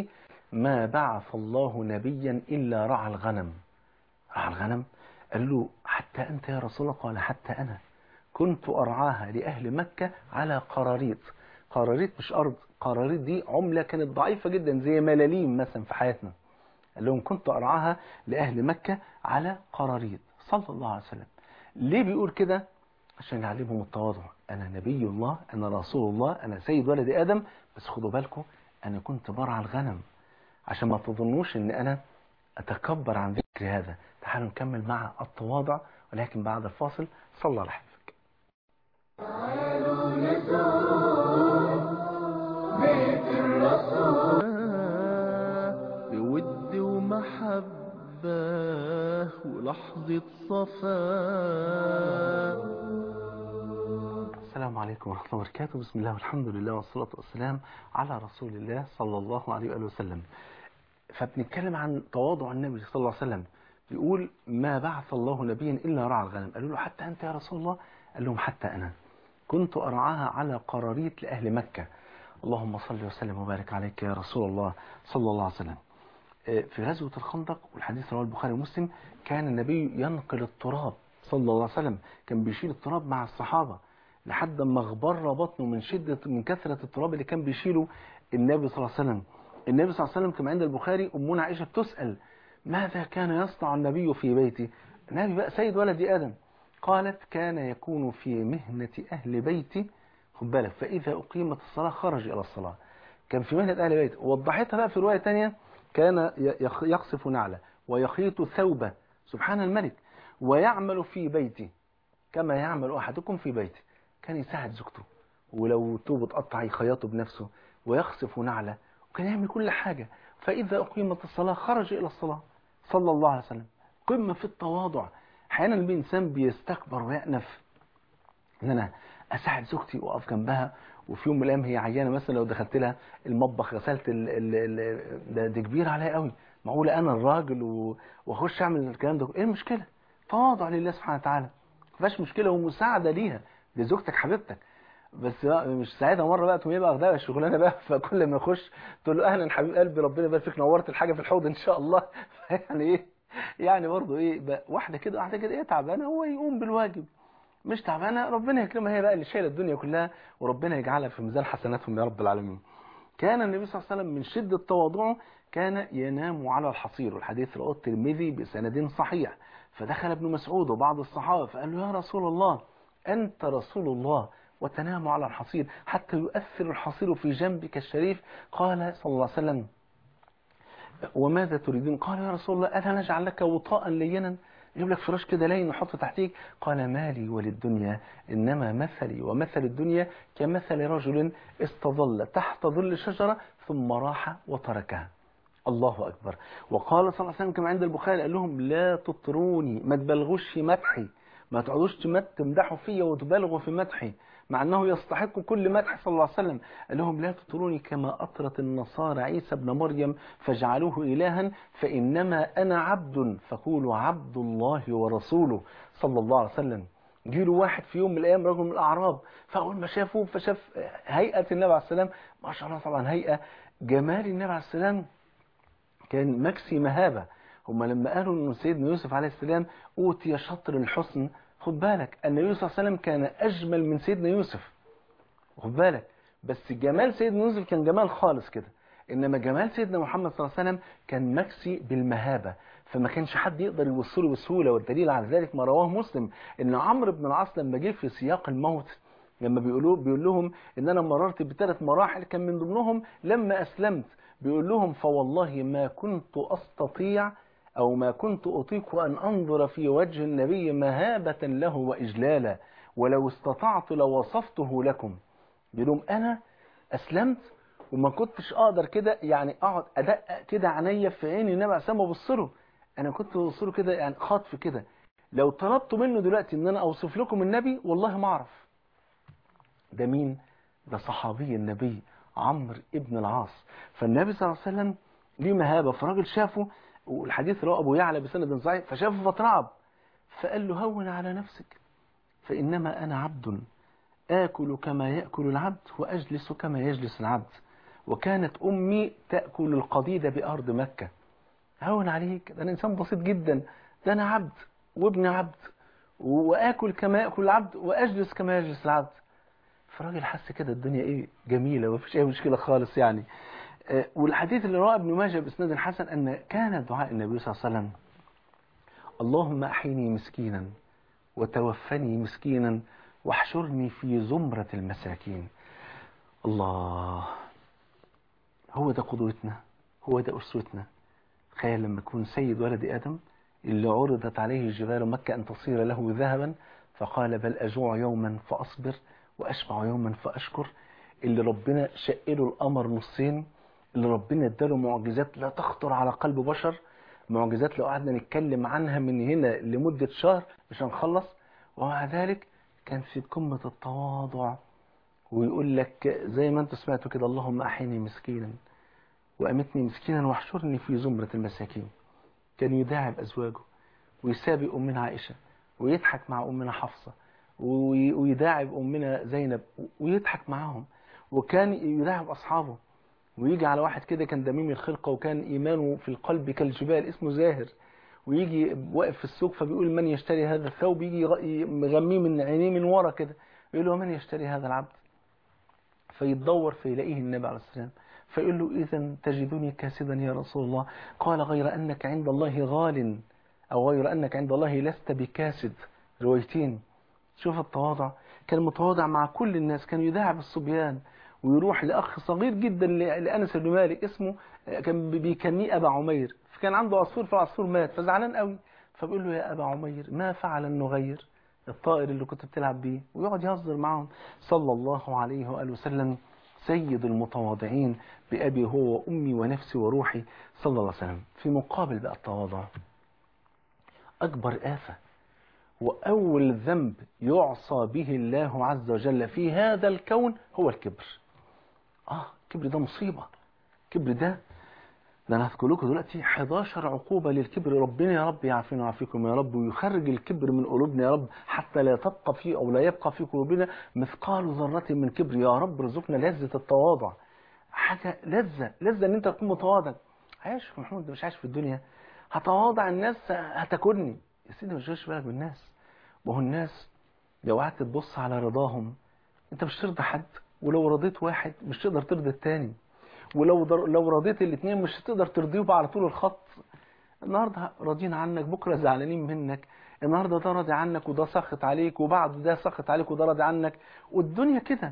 ما بعث الله نبيا إلا رعى الغنم. رعى الغنم؟ قال له حتى أنت يا رسول الله؟ قال حتى أنا كنت أرعاها لأهل مكة على قراريط. قراريط مش أرض، قراريط دي عملة كانت ضعيفة جدا زي ملاليم مثلا في حياتنا. قال لهم كنت أرعاها لأهل مكة على قراريط صلى الله عليه وسلم. ليه بيقول كده؟ عشان يعلمهم التواضع. أنا نبي الله، أنا رسول الله، أنا سيد ولد آدم، بس خدوا بالكم أنا كنت برعى الغنم، عشان ما تظنوش أن أنا أتكبر عن ذكر هذا. تعالوا نكمل مع التواضع، ولكن بعد الفاصل. صلى على حبيبك. تعالوا نزور بيت الرسول بود ومحبة ولحظة صفاء. السلام عليكم ورحمة الله وبركاته. بسم الله والحمد لله والصلاة والسلام على رسول الله صلى الله عليه وآله وسلم. فبنتكلم عن تواضع النبي صلى الله عليه وسلم. بيقول ما بعث الله نبيا إلا رعى الغنم. قالوا له حتى أنت يا رسول الله؟ قال لهم حتى أنا كنت أرعاها على قراريط لأهل مكة. اللهم صل وسلم وبارك عليك يا رسول الله صلى الله عليه وسلم. في غزوة الخندق، والحديث رواه البخاري ومسلم، كان النبي ينقل التراب صلى الله عليه وسلم، كان بيشيل التراب مع الصحابة لحد ما اغبر بطنه من شدة من كثرة التراب اللي كان بيشيله النبي صلى الله عليه وسلم. النبي صلى الله عليه وسلم كما عند البخاري أمنا عائشة بتسأل ماذا كان يصنع النبي في بيته؟ النبي بقى سيد ولد آدم. قالت كان يكون في مهنة أهل بيتي، خد بالك، فإذا أقيمت الصلاة خرج إلى الصلاة. كان في مهنة أهل بيته. ووضحتها بقى في رواية تانية، كان يقصف نعله ويخيط ثوبه، سبحان الملك، ويعمل في بيته كما يعمل أحدكم في بيته. كان يساعد زوجته، ولو توبه تقطع يخيطه بنفسه، ويقصف نعله، وكان يعمل كل حاجة. فإذا أقيمت الصلاة خرج إلى الصلاة صلى الله عليه وسلم. قمة في التواضع. أحيانا الإنسان بيستكبر ويأنف ان انا اساعد زوجتي واقف جنبها، وفي يوم من الايام هي عيانه مثلا، لو دخلت لها المطبخ غسلت ال ال ال ده, ده كبير عليا قوي، معقوله انا الراجل واخش اعمل الكلام ده؟ ايه المشكله؟ تواضع لله سبحانه وتعالى، ما فيهاش مشكله، ومساعده ليها، دي زوجتك حبيبتك. بس مش ساعتها مره بقى تقوم بقى واخدها الشغلانه بقى، فكل ما يخش تقول له اهلا حبيب قلبي، ربنا يبارك فيك، نورت الحاجه في الحوض ان شاء الله. يعني ايه يعني برضه ايه بقى، واحده كده واحده كده ايه تعبانه، هو يقوم بالواجب. مش تعبانه ربنا يكرمها، هي بقى اللي شايله الدنيا كلها، وربنا يجعلها في ميزان حسناتهم يا رب العالمين. كان النبي صلى الله عليه وسلم من شده تواضعه كان ينام على الحصير، والحديث رواه الترمذي بسند صحيح. فدخل ابن مسعود وبعض الصحابه فقال له يا رسول الله انت رسول الله وتنام على الحصير حتى يؤثر الحصير في جنبك الشريف. قال صلى الله عليه وسلم وماذا تريدون؟ قال يا رسول الله ألا نجعل لك وطاء لينا، يجيب لك فراش كده لين نحطه تحتيك؟ قال مالي وللدنيا إنما مثلي ومثل الدنيا كمثل رجل استظل تحت ظل شجرة ثم راح وتركها. الله أكبر. وقال صلى الله عليه وسلم كما عند البخاري قال لهم لا تطروني، ما تبالغوش في مدحي، ما تقعدوش تمدحوا فيا وتبالغوا في مدحي، مع أنه يستحق كل مدح صلى الله عليه وسلم. قال لهم لا تطروني كما أطرت النصارى عيسى ابن مريم فجعلوه إلها، فإنما أنا عبد فقولوا عبد الله ورسوله صلى الله عليه وسلم. جيله واحد في يوم من الأيام رجل من الأعراب، فأول ما شافوه فشاف هيئة النبي عليه السلام، ما شاء الله طبعا هيئة جمال النبي عليه السلام كان مكسي مهابة. هم لما قالوا أن سيدنا يوسف عليه السلام أوتي شطر الحسن، خد بالك أن يوسف صلى الله عليه وسلم كان أجمل من سيدنا يوسف، خد بالك، بس جمال سيدنا يوسف كان جمال خالص كده، إنما جمال سيدنا محمد صلى الله عليه وسلم كان مكسي بالمهابة، فما كانش حد يقدر يوصله بسهولة. والدليل على ذلك ما رواه مسلم إن عمرو بن العاص لما جه في سياق الموت، لما بيقولوا بيقول لهم إن أنا مررت بثلاث مراحل كان من ضمنهم لما أسلمت، بيقول لهم فوالله ما كنت أستطيع أو ما كنت أطيق أن أنظر في وجه النبي مهابة له وإجلالا، ولو استطعت لوصفته لكم. بيقول لهم أنا أسلمت وما كنتش أقدر كده يعني أقعد أدقق كده عينيا في عيني النبي عليه السلام وأبصره، أنا كنت ببصره كده يعني خاطف كده، لو طلبت منه دلوقتي إن أنا أوصف لكم النبي والله ما أعرف. ده مين؟ ده صحابي النبي عمرو ابن العاص. فالنبي صلى الله عليه وسلم ليه مهابة، فراجل شافه، والحديث رواه أبو يعلى بسند صحيح، فشافه فترعب، فقال له هون على نفسك فإنما أنا عبد آكل كما يأكل العبد وأجلس كما يجلس العبد، وكانت أمي تأكل القضيد بأرض مكة. هون عليك، ده أنا إنسان بسيط جدا، ده أنا عبد وابن عبد، وآكل كما يأكل العبد وأجلس كما يجلس العبد. فالراجل حس كده الدنيا إيه جميلة ومفيش أي مشكلة خالص يعني. والحديث اللي رواه ابن ماجه بإسناد حسن أن كان دعاء النبي صلى الله عليه وسلم: اللهم أحيني مسكينا وتوفني مسكينا واحشرني في زمرة المساكين. الله، هو ده قدوتنا، هو ده أسوتنا. تخيل لما يكون سيد ولد آدم اللي عرضت عليه جبال مكة أن تصير له ذهبا فقال بل أجوع يوما فأصبر وأشبع يوما فأشكر، اللي ربنا شقله القمر نصين، اللي ربنا اداله معجزات لا تخطر على قلب بشر، معجزات لو قعدنا نتكلم عنها من هنا لمدة شهر مش هنخلص، ومع ذلك كان في قمة التواضع. ويقول لك زي ما انتم سمعتوا كده: اللهم أحيني مسكينا وأمتني مسكينا واحشرني في زمرة المساكين. كان يداعب أزواجه ويسابق أمنا عائشة ويضحك مع أمنا حفصة ويداعب أمنا زينب ويضحك معهم، وكان يداعب أصحابه. ويجي على واحد كده كان دميم الخلقة وكان إيمانه في القلب كالجبال اسمه زاهر، ويجي واقف في السوق فبيقول من يشتري هذا الثوب، يجي مغميه من عينيه من ورا كده يقول له من يشتري هذا العبد، فيتدور فيلاقيه النبي عليه السلام فيقول له إذا تجدني كاسدا يا رسول الله؟ قال غير أنك عند الله غال، أو غير أنك عند الله لست بكاسد. روايتين. شوف التواضع، كان متواضع مع كل الناس، كان يداعب الصبيان ويروح لأخ صغير جدا لأنس بن مالك اسمه كان بيكنيه أبا عمير، فكان عنده عصفور فالعصفور مات فزعلان قوي، فبيقول له يا أبا عمير ما فعل النغير الطائر اللي كنت بتلعب بيه، ويقعد يهزر معهم. صلى الله عليه وآله وسلم سيد المتواضعين بأبي هو وأمي ونفسي وروحي صلى الله عليه وسلم. في مقابل بقى التواضع أكبر آفة وأول ذنب يعصى به الله عز وجل في هذا الكون هو الكبر. آه الكبر ده مصيبة. الكبر ده ده أنا هذكر لكم دلوقتي حداشر عقوبة للكبر. ربنا يا رب يعافينا ويعافيكم يا رب، ويخرج الكبر من قلوبنا يا رب، حتى لا تبقى فيه أو لا يبقى في قلوبنا مثقال ذرة من كبر. يا رب ارزقنا لذة التواضع، حاجة لذة لذة إن أنت تكون متواضع. عايش في محمود ده مش عايش في الدنيا هتواضع الناس هتاكلني يا سيدي، مش جايش بالك بالناس. وهو الناس لو قعدت تبص على رضاهم انت مش ترضى حد، ولو رضيت واحد مش تقدر ترضي التاني، ولو در... لو رضيت الاثنين مش هتقدر ترضيهم على طول الخط. النهارده راضيين عنك بكره زعلانين منك، النهارده ده راضي عنك وده سخط عليك، وبعد ده سخط عليك وده راضي عنك، والدنيا كده.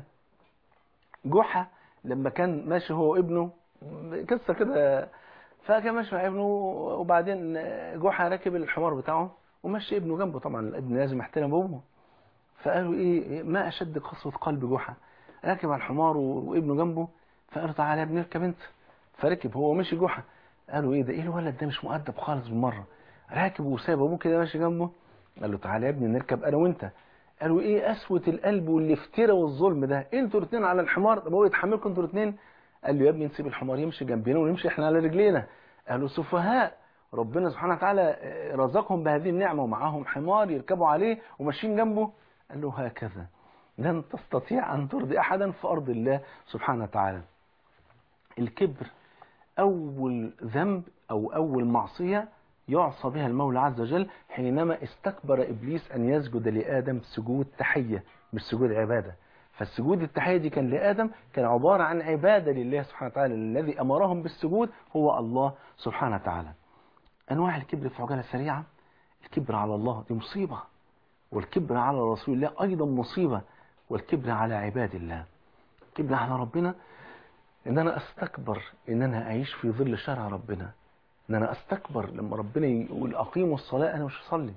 جحا لما كان ماشي هو وابنه قصه كده، فكان ماشي مع ابنه وبعدين جحا راكب الحمار بتاعه ومشي ابنه جنبه، طبعا الابن لازم يحترم امه. فقالوا ايه ما اشد قسوه قلب جحا، راكب على الحمار وابنه جنبه، فقالوا تعالى يا ابني اركب انت، فركب هو مشي جحا. قالوا ايه ده، ايه الولد ده مش مؤدب خالص بالمره، راكب وسايب ابوه كده ماشي جنبه. قال له تعالى يا ابني نركب انا وانت. قالوا ايه قسوه القلب والافتراء والظلم ده، انتوا الاثنين على الحمار، طب هو يتحملكم انتوا الاثنين؟ قال له يا ابني نسيب الحمار يمشي جنبنا ونمشي احنا على رجلينا. قالوا سفهاء، ربنا سبحانه وتعالى رزقهم بهذه النعمه ومعاهم حمار يركبوا عليه وماشيين جنبه. قال له هكذا لن تستطيع ان ترضي احدا في ارض الله سبحانه وتعالى. الكبر أول ذنب أو أول معصية يعصى بها المولى عز وجل حينما استكبر إبليس أن يسجد لآدم سجود تحية مش سجود عبادة. فالسجود التحية دي كان لآدم كان عبارة عن عبادة لله سبحانه وتعالى، الذي أمرهم بالسجود هو الله سبحانه وتعالى. أنواع الكبر في عجالة سريعة: الكبر على الله دي مصيبة، والكبر على رسول الله أيضا مصيبة، والكبر على عباد الله. الكبر على ربنا ان انا استكبر ان انا اعيش في ظل شرع ربنا، ان انا استكبر لما ربنا يقول اقيموا الصلاة انا مش اصلي،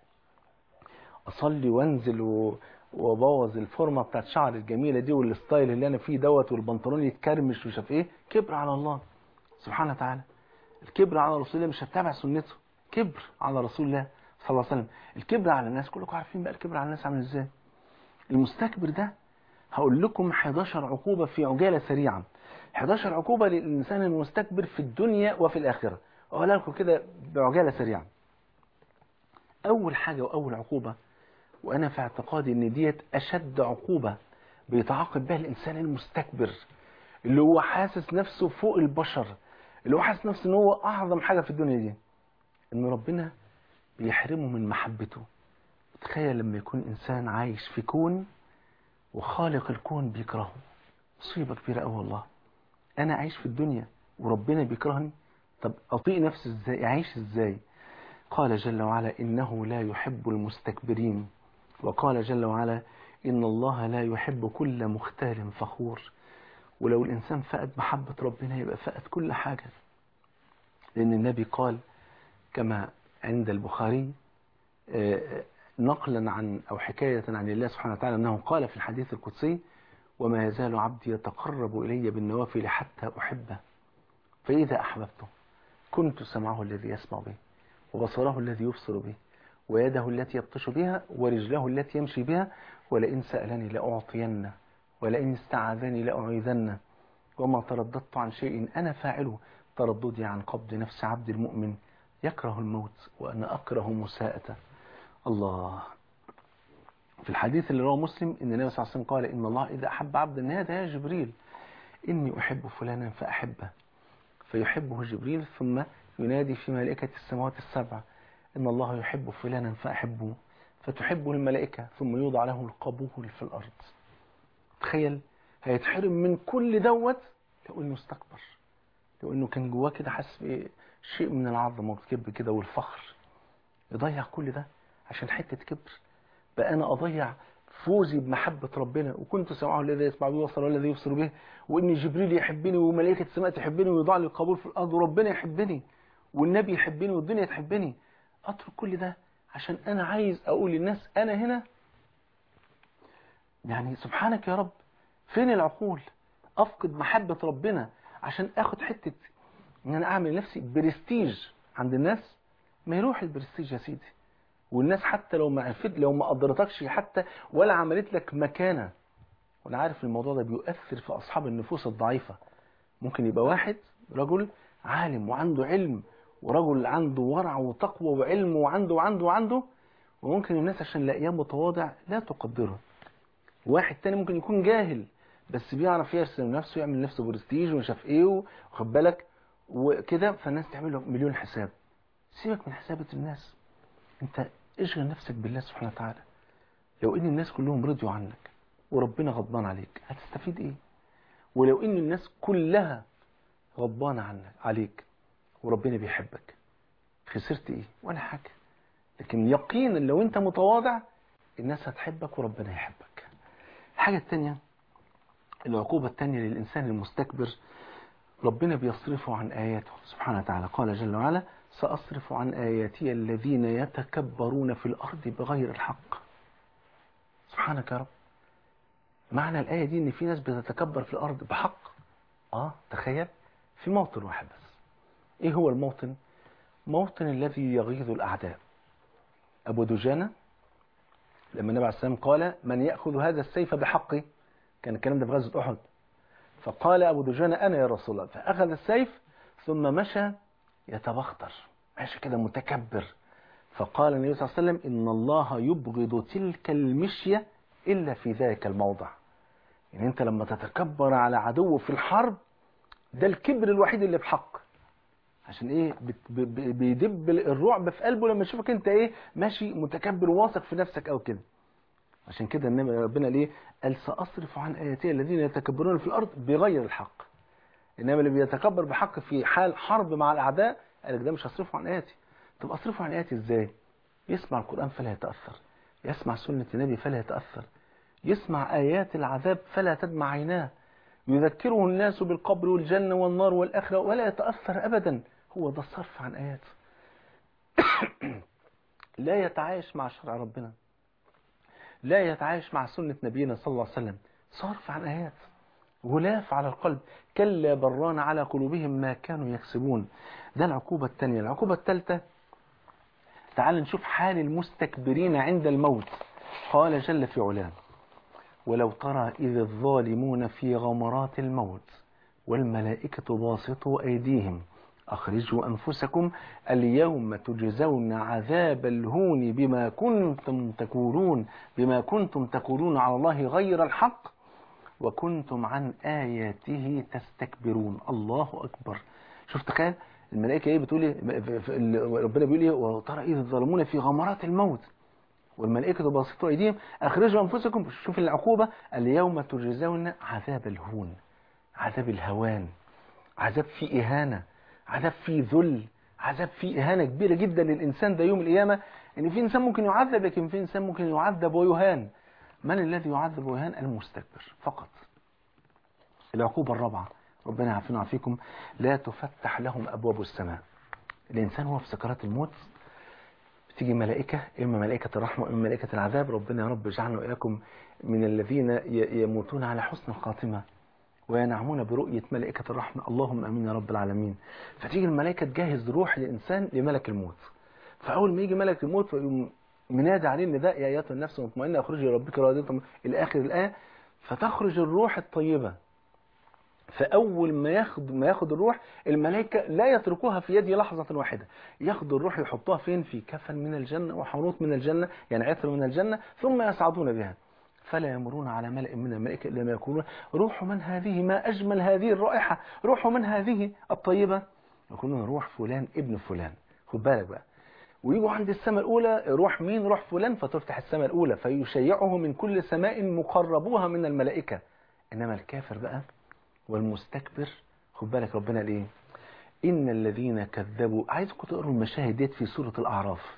اصلي وانزل وابوظ الفورمه بتاعت شعر الجميله دي والستايل اللي انا فيه دوت والبنطلون يتكرمش ومش عارف ايه. كبر على الله سبحانه وتعالى. الكبر على رسول الله مش هتتابع سنته، كبر على رسول الله صلى الله عليه وسلم. الكبر على الناس كلكم عارفين بقى الكبر على الناس عامل ازاي. المستكبر ده هقول لكم حداشر عقوبة في عجالة سريعة، حداشر عقوبة للإنسان المستكبر في الدنيا وفي الآخرة. أقول لكم كده بعجالة سريعة. أول حاجة وأول عقوبة، وأنا في اعتقادي إن ديت أشد عقوبة بيتعاقب بها الإنسان المستكبر، اللي هو حاسس نفسه فوق البشر، اللي هو حاسس نفسه ان هو اعظم حاجة في الدنيا دي، ان ربنا بيحرمه من محبته. تخيل لما يكون انسان عايش في كون وخالق الكون بيكرهه، مصيبة كبيرة قوي والله. انا عايش في الدنيا وربنا بيكرهني، طب اطيق نفسي ازاي؟ اعيش ازاي؟ قال جل وعلا انه لا يحب المستكبرين، وقال جل وعلا ان الله لا يحب كل مختال فخور. ولو الانسان فقد محبة ربنا يبقى فقد كل حاجة، لان النبي قال كما عند البخاري نقلا عن او حكاية عن الله سبحانه وتعالى انه قال في الحديث القدسي وما يزال عبدي يتقرب إلي بالنوافل حتى أحبه، فإذا أحببته كنت سمعه الذي يسمع به، وبصره الذي يبصر به، ويده التي يبطش بها، ورجله التي يمشي بها، ولئن سألني لأعطينه، ولئن استعاذني لأعيذنه، وما ترددت عن شيء أنا فاعله ترددي عن قبض نفس عبد المؤمن يكره الموت وأنا أكره مساءته. الله. في الحديث اللي رواه مسلم ان النبي صلى الله عليه وسلم قال ان الله اذا احب عبدا نادى يا جبريل اني احب فلانا فاحبه، فيحبه جبريل ثم ينادي في ملائكة السماوات السبع ان الله يحب فلانا فاحبه، فتحبه الملائكة ثم يوضع له القبول في الارض. تخيل هيتحرم من كل دوت لو انه استكبر، لو انه كان جواه كده حاسس بشيء من العظمه والكبر كده والفخر، يضيع كل ده عشان حته كبر. بقى انا اضيع فوزي بمحبة ربنا، وكنت سمعه الذي يسمع به وبصره الذي يبصر به، وان جبريل يحبني وملائكة السماء تحبني ويضع لي القبول في الارض، وربنا يحبني والنبي يحبني والدنيا تحبني، اترك كل ده عشان انا عايز اقول للناس انا هنا. يعني سبحانك يا رب، فين العقول؟ افقد محبة ربنا عشان اخد حتة ان انا اعمل نفسي برستيج عند الناس. ما يروح البرستيج يا سيدي، والناس حتى لو ما عرفت لو ما قدرتكش حتى ولا عملت لك مكانة. وانا عارف الموضوع ده بيؤثر في اصحاب النفوس الضعيفة. ممكن يبقى واحد رجل عالم وعنده علم، ورجل عنده ورع وتقوى وعلم وعنده وعنده وعنده، وممكن الناس عشان لاقيه متواضع لا تقدره. واحد تاني ممكن يكون جاهل بس بيعرف يرسم نفسه، يعمل نفسه برستيج ومش عارف ايه واخد بالك وكده، فالناس تعمل له مليون حساب. سيبك من حسابة الناس، انت اشغل نفسك بالله سبحانه وتعالى. لو ان الناس كلهم رضيوا عنك وربنا غضبان عليك هتستفيد ايه؟ ولو ان الناس كلها غضبانة عنك عليك وربنا بيحبك خسرت ايه؟ ولا حاجة. لكن يقينا لو انت متواضع الناس هتحبك وربنا يحبك. الحاجة التانية، العقوبة التانية للإنسان المستكبر، ربنا بيصرفه عن آياته سبحانه وتعالى. قال جل وعلا سأصرف عن آياتي الذين يتكبرون في الأرض بغير الحق. سبحانك يا رب. معنى الآية دي إن في ناس بتتكبر في الأرض بحق. آه تخيل في موطن واحد بس. إيه هو الموطن؟ موطن الذي يغيظ الأعداء. أبو دجانة لما النبي عليه السلام قال من يأخذ هذا السيف بحقه، كان الكلام ده في غزوة أحد، فقال أبو دجانة أنا يا رسول الله، فأخذ السيف ثم مشى يتبختر، ماشي كده متكبر. فقال النبي صلى الله عليه وسلم إن الله يبغض تلك المشية إلا في ذلك الموضع. يعني أنت لما تتكبر على عدو في الحرب ده الكبر الوحيد اللي بحق. عشان إيه؟ بيدب الرعب في قلبه لما يشوفك أنت إيه ماشي متكبر واثق في نفسك أو كده. عشان كده النبي ربنا ليه قال سأصرف عن آياتي الذين يتكبرون في الأرض بغير الحق. إنما اللي بيتكبر بحق في حال حرب مع الأعداء قال لك ده مش هصرفه عن آياتي. طب أصرفه عن آياتي إزاي؟ يسمع القرآن فلا يتأثر، يسمع سنة النبي فلا يتأثر، يسمع آيات العذاب فلا تدمع عيناه، يذكره الناس بالقبر والجنة والنار والآخرة ولا يتأثر أبدا. هو ده الصرف عن آيات. لا يتعايش مع شرع ربنا، لا يتعايش مع سنة نبينا صلى الله عليه وسلم، صرف عن آيات، غلاف على القلب، كلا بران على قلوبهم ما كانوا يكسبون. ده العقوبة الثانية. العقوبة الثالثة، تعال نشوف حال المستكبرين عند الموت. قال جل في علاه ولو ترى إذ الظالمون في غمرات الموت والملائكة باسطوا أيديهم أخرجوا أنفسكم اليوم تجزون عذاب الهون بما كنتم تقولون بما كنتم تقولون على الله غير الحق وكنتم عن آياته تستكبرون. الله أكبر. شوف تخيل الملائكة ايه بتقول ايه؟ ربنا بيقول ايه؟ وترى إذ الظالمون في غمرات الموت والملائكة باسطوا أيديهم أخرجوا أنفسكم. شوف العقوبة، اليوم تجزون عذاب الهون، عذاب الهوان، عذاب فيه إهانة، عذاب فيه ذل، عذاب فيه إهانة كبيرة جدا للإنسان ده يوم القيامة. إن في إنسان ممكن يعذب، لكن في إنسان ممكن يعذب ويهان. من الذي يعذب ويهان؟ المستكبر فقط. العقوبة الرابعة، ربنا يعافينا ويعافيكم، لا تفتح لهم أبواب السماء. الإنسان هو في سكرات الموت بتيجي ملائكة، إما ملائكة الرحمة وإما ملائكة العذاب. ربنا يا رب اجعلنا وإياكم من الذين يموتون على حسن الخاتمة وينعمون برؤية ملائكة الرحمة. اللهم أمين يا رب العالمين. فتيجي الملائكة تجهز روح الإنسان لملك الموت. فأول ما يجي ملك الموت منادى عليه النداء: يا أيتها النفس المطمئنة اخرجي لربك راضية، إلى آخر الآية. فتخرج الروح الطيبة. فأول ما ياخد ما ياخد الروح، الملائكة لا يتركوها في يدي لحظة واحدة، ياخدوا الروح يحطوها فين؟ في كفن من الجنة وحنوط من الجنة، يعني عطر من الجنة، ثم يصعدون بها. فلا يمرون على ملأ من الملائكة إلا ما يقولون: روح من هذه؟ ما أجمل هذه الرائحة، روح من هذه الطيبة؟ يقولون: روح فلان ابن فلان. خد بالك بقى. ويجوا عند السماء الأولى: روح مين؟ روح فلان. فتفتح السماء الأولى فيشيعه من كل سماء مقربوها من الملائكة. إنما الكافر بقى والمستكبر، خد بالك ربنا ليه؟ إن الذين كذبوا. عايزكم تقروا المشاهد ديت في سورة الأعراف.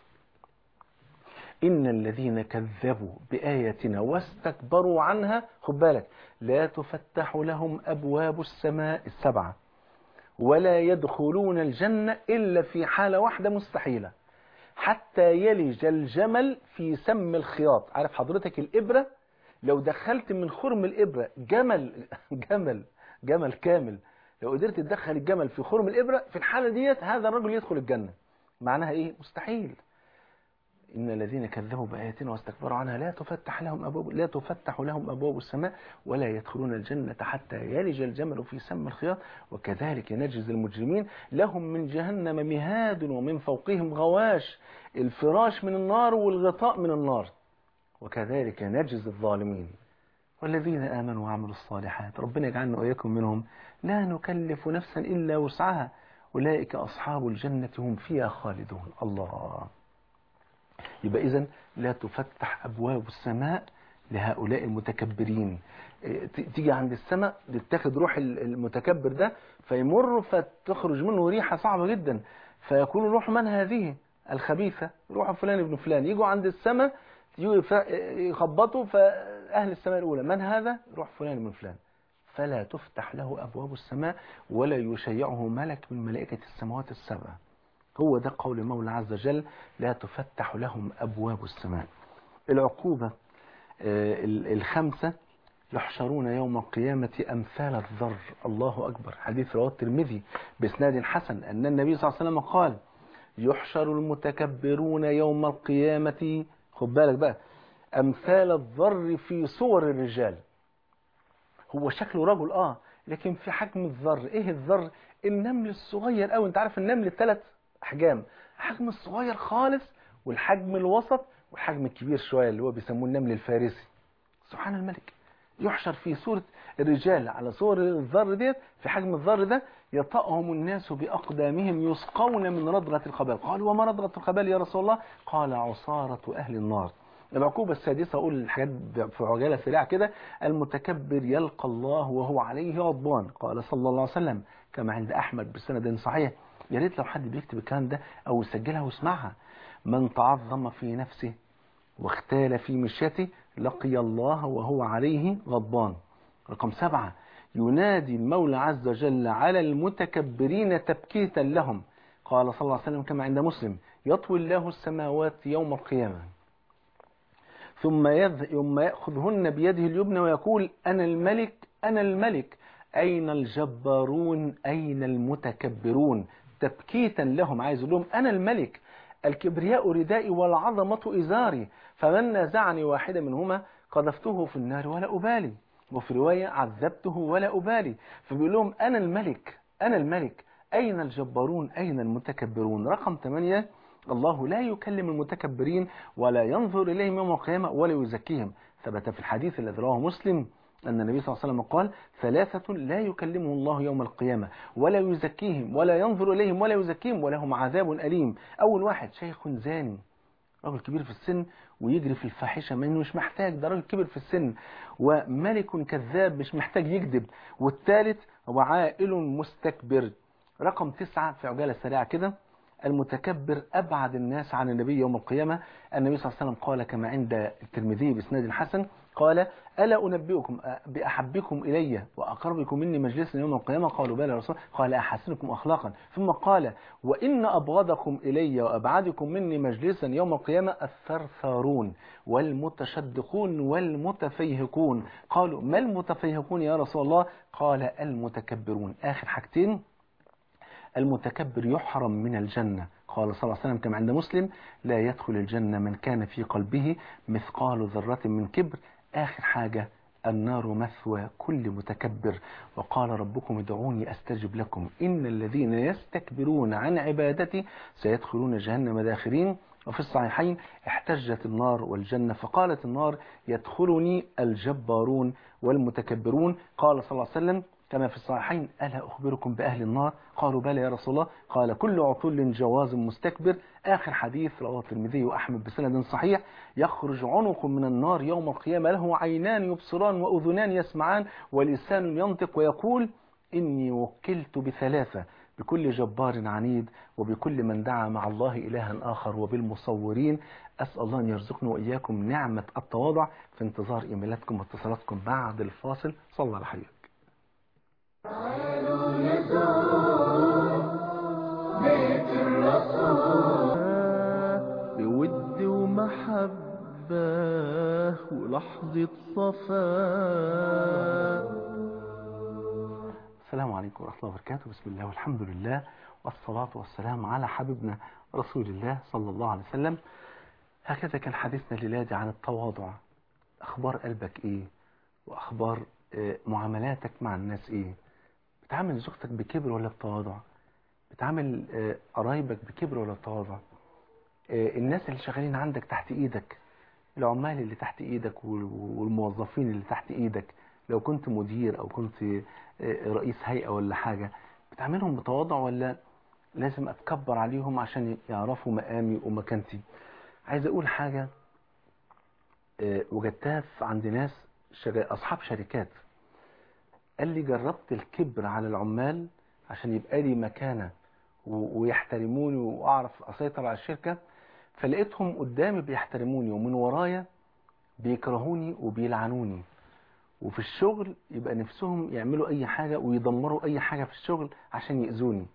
إن الذين كذبوا بآياتنا واستكبروا عنها، خد بالك، لا تفتح لهم أبواب السماء السبعة ولا يدخلون الجنة إلا في حالة واحدة مستحيلة: حتى يلج الجمل في سم الخياط. عارف حضرتك الإبرة؟ لو دخلت من خرم الإبرة جمل جمل جمل كامل، لو قدرت تدخل الجمل في خرم الإبرة، في الحالة ديت هذا الرجل يدخل الجنة. معناها إيه؟ مستحيل. إن الذين كذبوا بآياتنا واستكبروا عنها لا تفتح لهم أبواب لا تفتح لهم أبواب السماء ولا يدخلون الجنة حتى يلج الجمل في سم الخياط وكذلك نجزي المجرمين. لهم من جهنم مهاد ومن فوقهم غواش، الفراش من النار والغطاء من النار، وكذلك نجزي الظالمين. والذين آمنوا وعملوا الصالحات، ربنا يجعلنا وإياكم منهم، لا نكلف نفسا إلا وسعها أولئك أصحاب الجنة هم فيها خالدون. الله. يبقى إذن لا تفتح أبواب السماء لهؤلاء المتكبرين. تيجي عند السماء تتاخد روح المتكبر ده فيمر فتخرج منه ريحة صعبة جدا، فيكون روح من هذه الخبيثة؟ روح فلان ابن فلان. يجوا عند السماء يخبطوا فأهل السماء الأولى: من هذا؟ روح فلان ابن فلان. فلا تفتح له أبواب السماء ولا يشيعه ملك من ملائكة السماوات السبع. هو ده قول المولى عز وجل: لا تفتح لهم أبواب السماء. العقوبة الخمسة: يحشرون يوم القيامة أمثال الذر. الله أكبر. حديث رواه الترمذي بإسناد حسن أن النبي صلى الله عليه وسلم قال: يحشر المتكبرون يوم القيامة، خد بالك بقى، أمثال الذر في صور الرجال. هو شكله رجل آه لكن في حجم الذر. إيه الذر؟ النمل الصغير قوي. أنت عارف النمل ثلاث أحجام: حجم الصغير خالص والحجم الوسط والحجم الكبير شوية اللي هو بيسموه النمل الفارسي. سبحان الملك. يحشر في صورة الرجال على صور الذر ديت، في حجم الذر ده، يطأهم الناس بأقدامهم يسقون من ردغة الخبال. قالوا: وما ردغة الخبال يا رسول الله؟ قال: عصارة أهل النار. العقوبة السادسة، أقول الحاجات في عجالة سريعة كده: المتكبر يلقى الله وهو عليه غضبان. قال صلى الله عليه وسلم كما عند أحمد بسند صحيح، يا ريت لو حد بيكتب الكلام ده أو يسجلها ويسمعها: من تعظم في نفسه واختال في مشيته لقي الله وهو عليه غضبان. رقم سبعة: ينادي المولى عز وجل على المتكبرين تبكيتا لهم. قال صلى الله عليه وسلم كما عند مسلم: يطوي الله السماوات يوم القيامة ثم ثم يأخذهن بيده اليمنى ويقول: أنا الملك أنا الملك أين الجبارون أين المتكبرون؟ تبكيتا لهم، عايز يقول لهم أنا الملك، الكبرياء ردائي والعظمة إزاري، فمن نازعني واحدة منهما قذفته في النار ولا أبالي، وفي رواية عذبته ولا أبالي. فبيقول لهم أنا الملك أنا الملك أين الجبارون أين المتكبرون. رقم ثمانية: الله لا يكلم المتكبرين ولا ينظر إليهم يوم القيامة ولا يزكيهم. ثبت في الحديث الذي رواه مسلم أن النبي صلى الله عليه وسلم قال ثلاثة لا يكلمهم الله يوم القيامة ولا يزكيهم ولا ينظر إليهم ولا يزكيهم ولهم عذاب أليم. أول واحد شيخ زاني، راجل كبير في السن ويجري في الفاحشة منه مش محتاج، ده راجل كبير في السن. وملك كذاب مش محتاج يكذب. والثالث هو عائل مستكبر. رقم تسعة في عجالة سريعة كده، المتكبر أبعد الناس عن النبي يوم القيامة. النبي صلى الله عليه وسلم قال كما عند الترمذي بإسناد حسن قال ألا أنبئكم بأحبكم إلي وأقربكم مني مجلسا يوم القيامة؟ قالوا بلى يا رسول الله. قال أحسنكم أخلاقا. ثم قال وإن أبغضكم إلي وأبعدكم مني مجلسا يوم القيامة الثرثارون والمتشدقون والمتفيهقون. قالوا ما المتفيهقون يا رسول الله؟ قال المتكبرون. آخر حاجتين، المتكبر يحرم من الجنة. قال صلى الله عليه وسلم كما عند مسلم لا يدخل الجنة من كان في قلبه مثقال ذرة من كبر. آخر حاجة النار مثوى كل متكبر. وقال ربكم ادعوني أستجب لكم إن الذين يستكبرون عن عبادتي سيدخلون جهنم داخرين. وفي الصحيحين احتجت النار والجنة فقالت النار يدخلني الجبارون والمتكبرون. قال صلى الله عليه وسلم كما في الصحيحين ألا أخبركم بأهل النار؟ قالوا بلى يا رسول الله. قال كل عطل جواز مستكبر. آخر حديث رواه الترمذي وأحمد بسند صحيح يخرج عنق من النار يوم القيامة له عينان يبصران وأذنان يسمعان ولسان ينطق ويقول إني وكلت بثلاثة بكل جبار عنيد وبكل من دعا مع الله إلها آخر وبالمصورين. أسأل الله أن يرزقنا وإياكم نعمة التواضع. في انتظار إيميلاتكم واتصالاتكم بعد الفاصل. صلى الله على حبيبك. تعالوا نزور بيت الرسول بود ومحبة ولحظة صفاء. السلام عليكم ورحمة الله وبركاته. بسم الله والحمد لله والصلاة والسلام على حبيبنا رسول الله صلى الله عليه وسلم. هكذا كان حديثنا الليلة عن التواضع. أخبار قلبك إيه؟ وأخبار معاملاتك مع الناس إيه؟ بتعامل زوجتك بكبر ولا بتواضع؟ بتعامل قرايبك بكبر ولا بتواضع؟ الناس اللي شغالين عندك تحت ايدك، العمال اللي تحت ايدك والموظفين اللي تحت ايدك، لو كنت مدير او كنت رئيس هيئة ولا حاجة، بتعاملهم بتواضع ولا لازم اتكبر عليهم عشان يعرفوا مقامي ومكانتي؟ عايز اقول حاجة وجدتها عند ناس اصحاب شركات، قال لي جربت الكبر على العمال عشان يبقى لي مكانة ويحترموني واعرف اسيطر على الشركة، فلقيتهم قدامي بيحترموني ومن ورايا بيكرهوني وبيلعنوني، وفي الشغل يبقى نفسهم يعملوا اي حاجة ويدمروا اي حاجة في الشغل عشان يأذوني.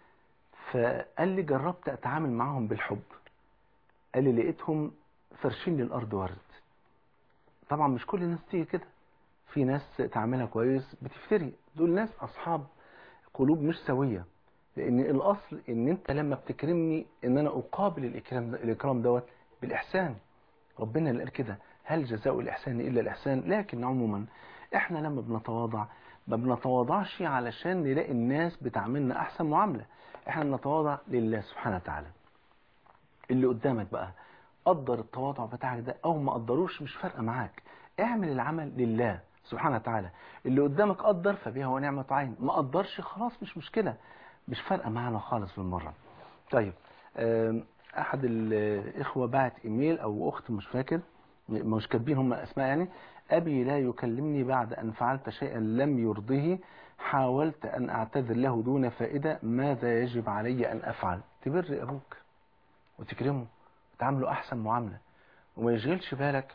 فقال لي جربت اتعامل معهم بالحب، قال لي لقيتهم فرشين للارض ورد. طبعا مش كل الناس تيجي كده، في ناس تعملها كويس بتفتري، دول ناس اصحاب قلوب مش سوية. لان الاصل ان انت لما بتكرمني ان انا اقابل الاكرام الاكرام دوت بالاحسان. ربنا اللي قال كده هل جزاء الاحسان الا الاحسان. لكن عموما احنا لما بنتواضع ما بنتواضعش علشان نلاقي الناس بتعاملنا احسن معاملة، احنا بنتواضع لله سبحانه وتعالى. اللي قدامك بقى قدر التواضع بتاعك ده او ما قدروش مش فارقه معاك، اعمل العمل لله سبحانه وتعالى. اللي قدامك قدر فبها ونعمة عين، ما قدرش خلاص مش مشكلة، مش فارقه معانا خالص بالمره. طيب احد الاخوه بعت ايميل او اخت مش فاكر، مش كاتبين هم اسماء يعني، ابي لا يكلمني بعد ان فعلت شيئا لم يرضه، حاولت ان اعتذر له دون فائده، ماذا يجب علي ان افعل؟ تبر ابوك وتكرمه وتعامله احسن معامله وما يشغلش بالك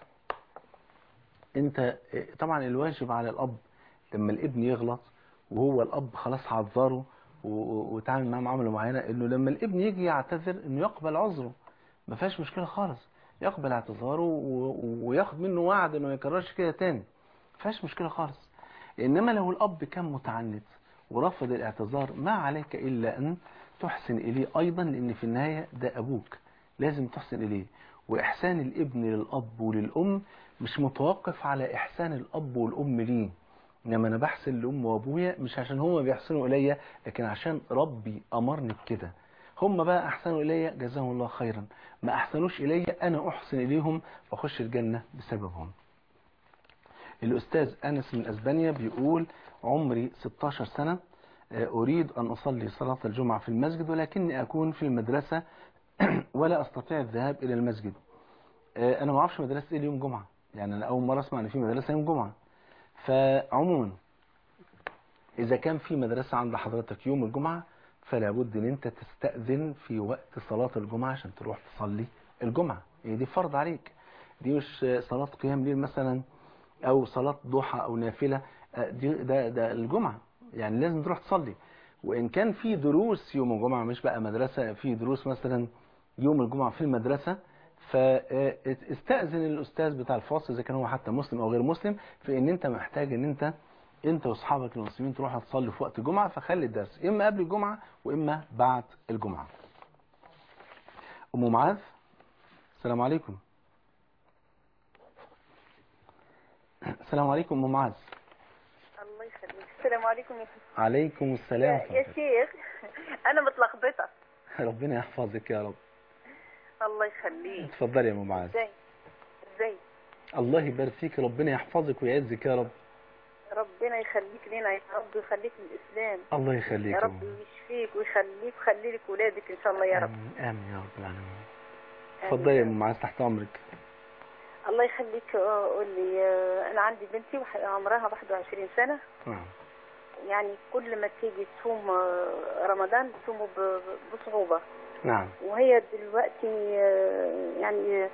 انت. طبعا الواجب على الاب لما الابن يغلط وهو الاب خلاص عذره وتعامل معاه معامله معينه، انه لما الابن يجي يعتذر انه يقبل عذره، ما فيهاش مشكله خالص، يقبل اعتذاره وياخد منه وعد انه ما يكررش كده تاني، ما فيهاش مشكله خالص. انما لو الاب كان متعنت ورفض الاعتذار ما عليك الا ان تحسن اليه ايضا، لان في النهايه ده ابوك لازم تحسن اليه. واحسان الابن للاب وللام مش متوقف على احسان الاب والام ليه، انما انا بحسن لام وابويا مش عشان هم بيحسنوا الي، لكن عشان ربي امرني بكده. هم بقى احسنوا الي جزاهم الله خيرا، ما احسنوش الي انا احسن اليهم واخش الجنه بسببهم. الأستاذ أنس من أسبانيا بيقول عمري ستاشر سنة، أريد أن أصلي صلاة الجمعة في المسجد ولكني أكون في المدرسة ولا أستطيع الذهاب إلى المسجد. أنا ما أعرفش مدرسة إيه اليوم جمعة، يعني أنا أول مرة أسمع أن في مدرسة يوم جمعة. فعموما إذا كان في مدرسة عند حضرتك يوم الجمعة فلا بد أن أنت تستأذن في وقت صلاة الجمعة عشان تروح تصلي الجمعة. هي دي فرض عليك، دي مش صلاة قيام ليل مثلا أو صلاة ضحى أو نافلة، دي ده, ده الجمعة، يعني لازم تروح تصلي. وإن كان في دروس يوم الجمعة، مش بقى مدرسة، في دروس مثلا يوم الجمعة في المدرسة، فاستأذن الأستاذ بتاع الفاصل إذا كان هو حتى مسلم أو غير مسلم في إن أنت محتاج إن أنت أنت وأصحابك المسلمين تروحوا تصلي في وقت الجمعة، فخلي الدرس إما قبل الجمعة وإما بعد الجمعة. أم معاذ، السلام عليكم. السلام عليكم أم معاذ. الله يخليك. السلام عليكم يا فندم. عليكم السلام. يا, يا شيخ أنا متلخبطة. ربنا يحفظك يا رب. الله يخليك. اتفضلي يا أم معاذ. ازاي ازاي الله يبارك فيك، ربنا يحفظك ويعزك يا رب. ربنا يخليك لنا يا رب ويخليك للإسلام. الله يخليك يا رب ويشفيك ويخليك ويخلي لك ولادك إن شاء الله يا رب. آمين آمين يا رب العالمين. اتفضلي يا أم معاذ تحت أمرك. الله يخليك. قول لي، أنا عندي بنتي عمرها واحد وعشرين سنة. نعم. يعني كل ما تيجي تصوم رمضان بتصومه بصعوبة. نعم. وهي دلوقتي يعني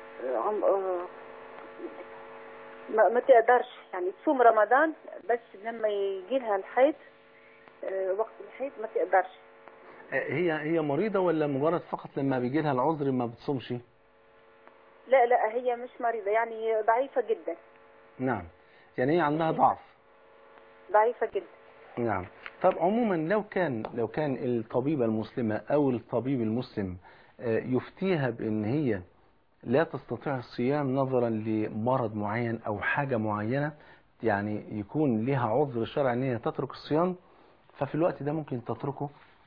ما, ما تقدرش يعني تصوم رمضان، بس لما يجي لها الحيض وقت الحيض ما تقدرش. هي هي مريضة ولا مجرد فقط لما بيجي لها العذر ما بتصومش؟ لا لا هي مش مريضة، يعني ضعيفة جدا. نعم، يعني هي عندها ضعف. ضعيفة جدا. نعم. طب عموما لو كان لو كان الطبيبة المسلمة أو الطبيب المسلم يفتيها بأن هي لا تستطيع الصيام نظرا لمرض معين أو حاجة معينة، يعني يكون لها عذر شرعي أن هي تترك الصيام، ففي الوقت ده ممكن تتركه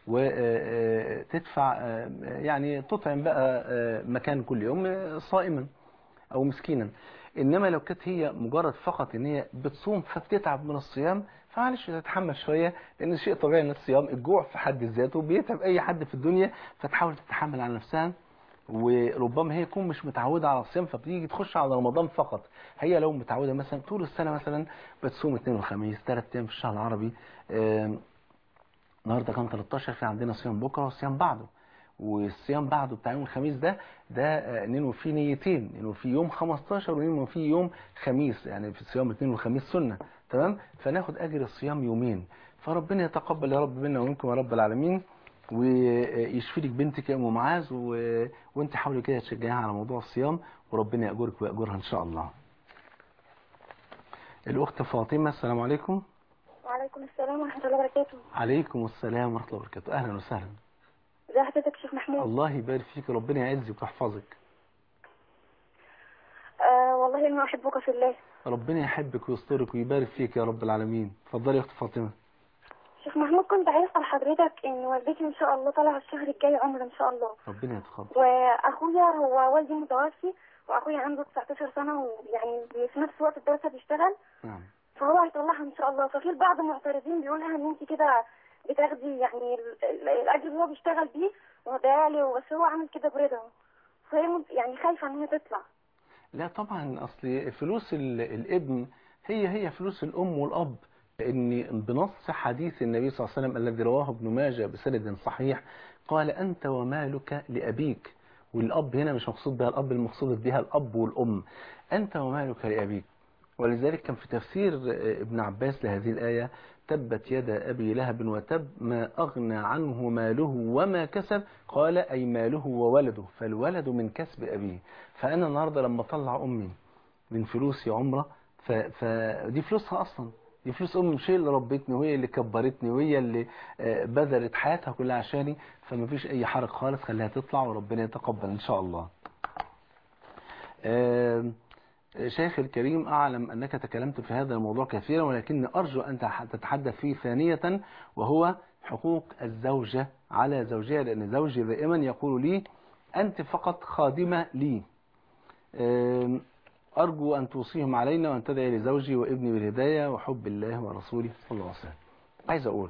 وتدفع يعني تطعم بقى مكان كل يوم صائما أو مسكينا. إنما لو كانت هي مجرد فقط إن هي بتصوم فبتتعب من الصيام، فمعلش تتحمل شوية، لأن شيء طبيعي إن الصيام الجوع في حد ذاته بيتعب أي حد في الدنيا، فتحاول تتحمل على نفسها. وربما هي تكون مش متعودة على الصيام فبتيجي تخش على رمضان فقط. هي لو متعودة مثلا طول السنة مثلا بتصوم اثنين وخميس ثلاث أيام في الشهر العربي، النهارده كان ثلاثة عشر، في عندنا صيام بكرة وصيام بعده، والصيام بعده بتاع يوم الخميس ده ده ننوي فيه نيتين، ننوي فيه يوم خمستاشر وننوي فيه يوم خميس، يعني في صيام الاثنين والخميس سنة، تمام؟ فناخد أجر الصيام يومين. فربنا يتقبل يا رب منا ومنكم يا رب العالمين، ويشفي لك بنتك يا أم معاذ، و... وانت حاولي كده تشجعيها على موضوع الصيام، وربنا يأجرك ويأجرها إن شاء الله. الأخت فاطمة، السلام عليكم. وعليكم السلام ورحمة الله وبركاته. عليكم السلام ورحمة الله وبركاته. أهلا وسهلا. ازي حضرتك شيخ محمود؟ الله يبارك فيك، ربنا يعزك ويحفظك. آه والله إني أحبك في الله. ربنا يحبك ويسترك ويبارك فيك يا رب العالمين. اتفضلي يا أخت فاطمة. شيخ محمود، كنت عايز أسأل حضرتك إن والدتي إن شاء الله طالعة الشهر الجاي عمر إن شاء الله. ربنا يتقبل. وأخويا هو والدي متوفي، وأخويا عنده تسعتاشر سنة، ويعني في نفس وقت الدراسة بيشتغل. نعم. فهو هيطلعها إن شاء الله. ففي البعض معترضين بيقولها إن أنت كده بتاخدي يعني الأجر اللي هو بيشتغل بيه وضيع لي، بس هو عامل كده برضا، فهي يعني خايفة إن هي تطلع. لا طبعا، أصل فلوس الابن هي هي فلوس الأم والأب، لأن بنص حديث النبي صلى الله عليه وسلم الذي رواه ابن ماجه بسند صحيح، قال أنت ومالك لأبيك. والأب هنا مش مقصود بها الأب، المقصود بها الأب والأم. أنت ومالك لأبيك. ولذلك كان في تفسير ابن عباس لهذه الآية: تبت يد أبي لهب وتب ما أغنى عنه ماله وما كسب، قال أي ماله وولده، فالولد من كسب أبيه. فأنا النهاردة لما طلع أمي من فلوسي عمرة، فدي فلوسها أصلا، دي فلوس أمي، مش هي اللي ربتني وهي اللي كبرتني وهي اللي بذلت حياتها كلها عشاني، فما فيش أي حرج خالص، خليها تطلع وربنا يتقبل إن شاء الله. شيخ الكريم، أعلم أنك تكلمت في هذا الموضوع كثيرا، ولكن أرجو أن تتحدث فيه ثانية، وهو حقوق الزوجة على زوجها، لأن زوجي دائما يقول لي أنت فقط خادمة لي. أرجو أن توصيهم علينا وأن تدعي لزوجي وابني بالهداية وحب الله ورسوله صلى الله عليه وسلم. عايز أقول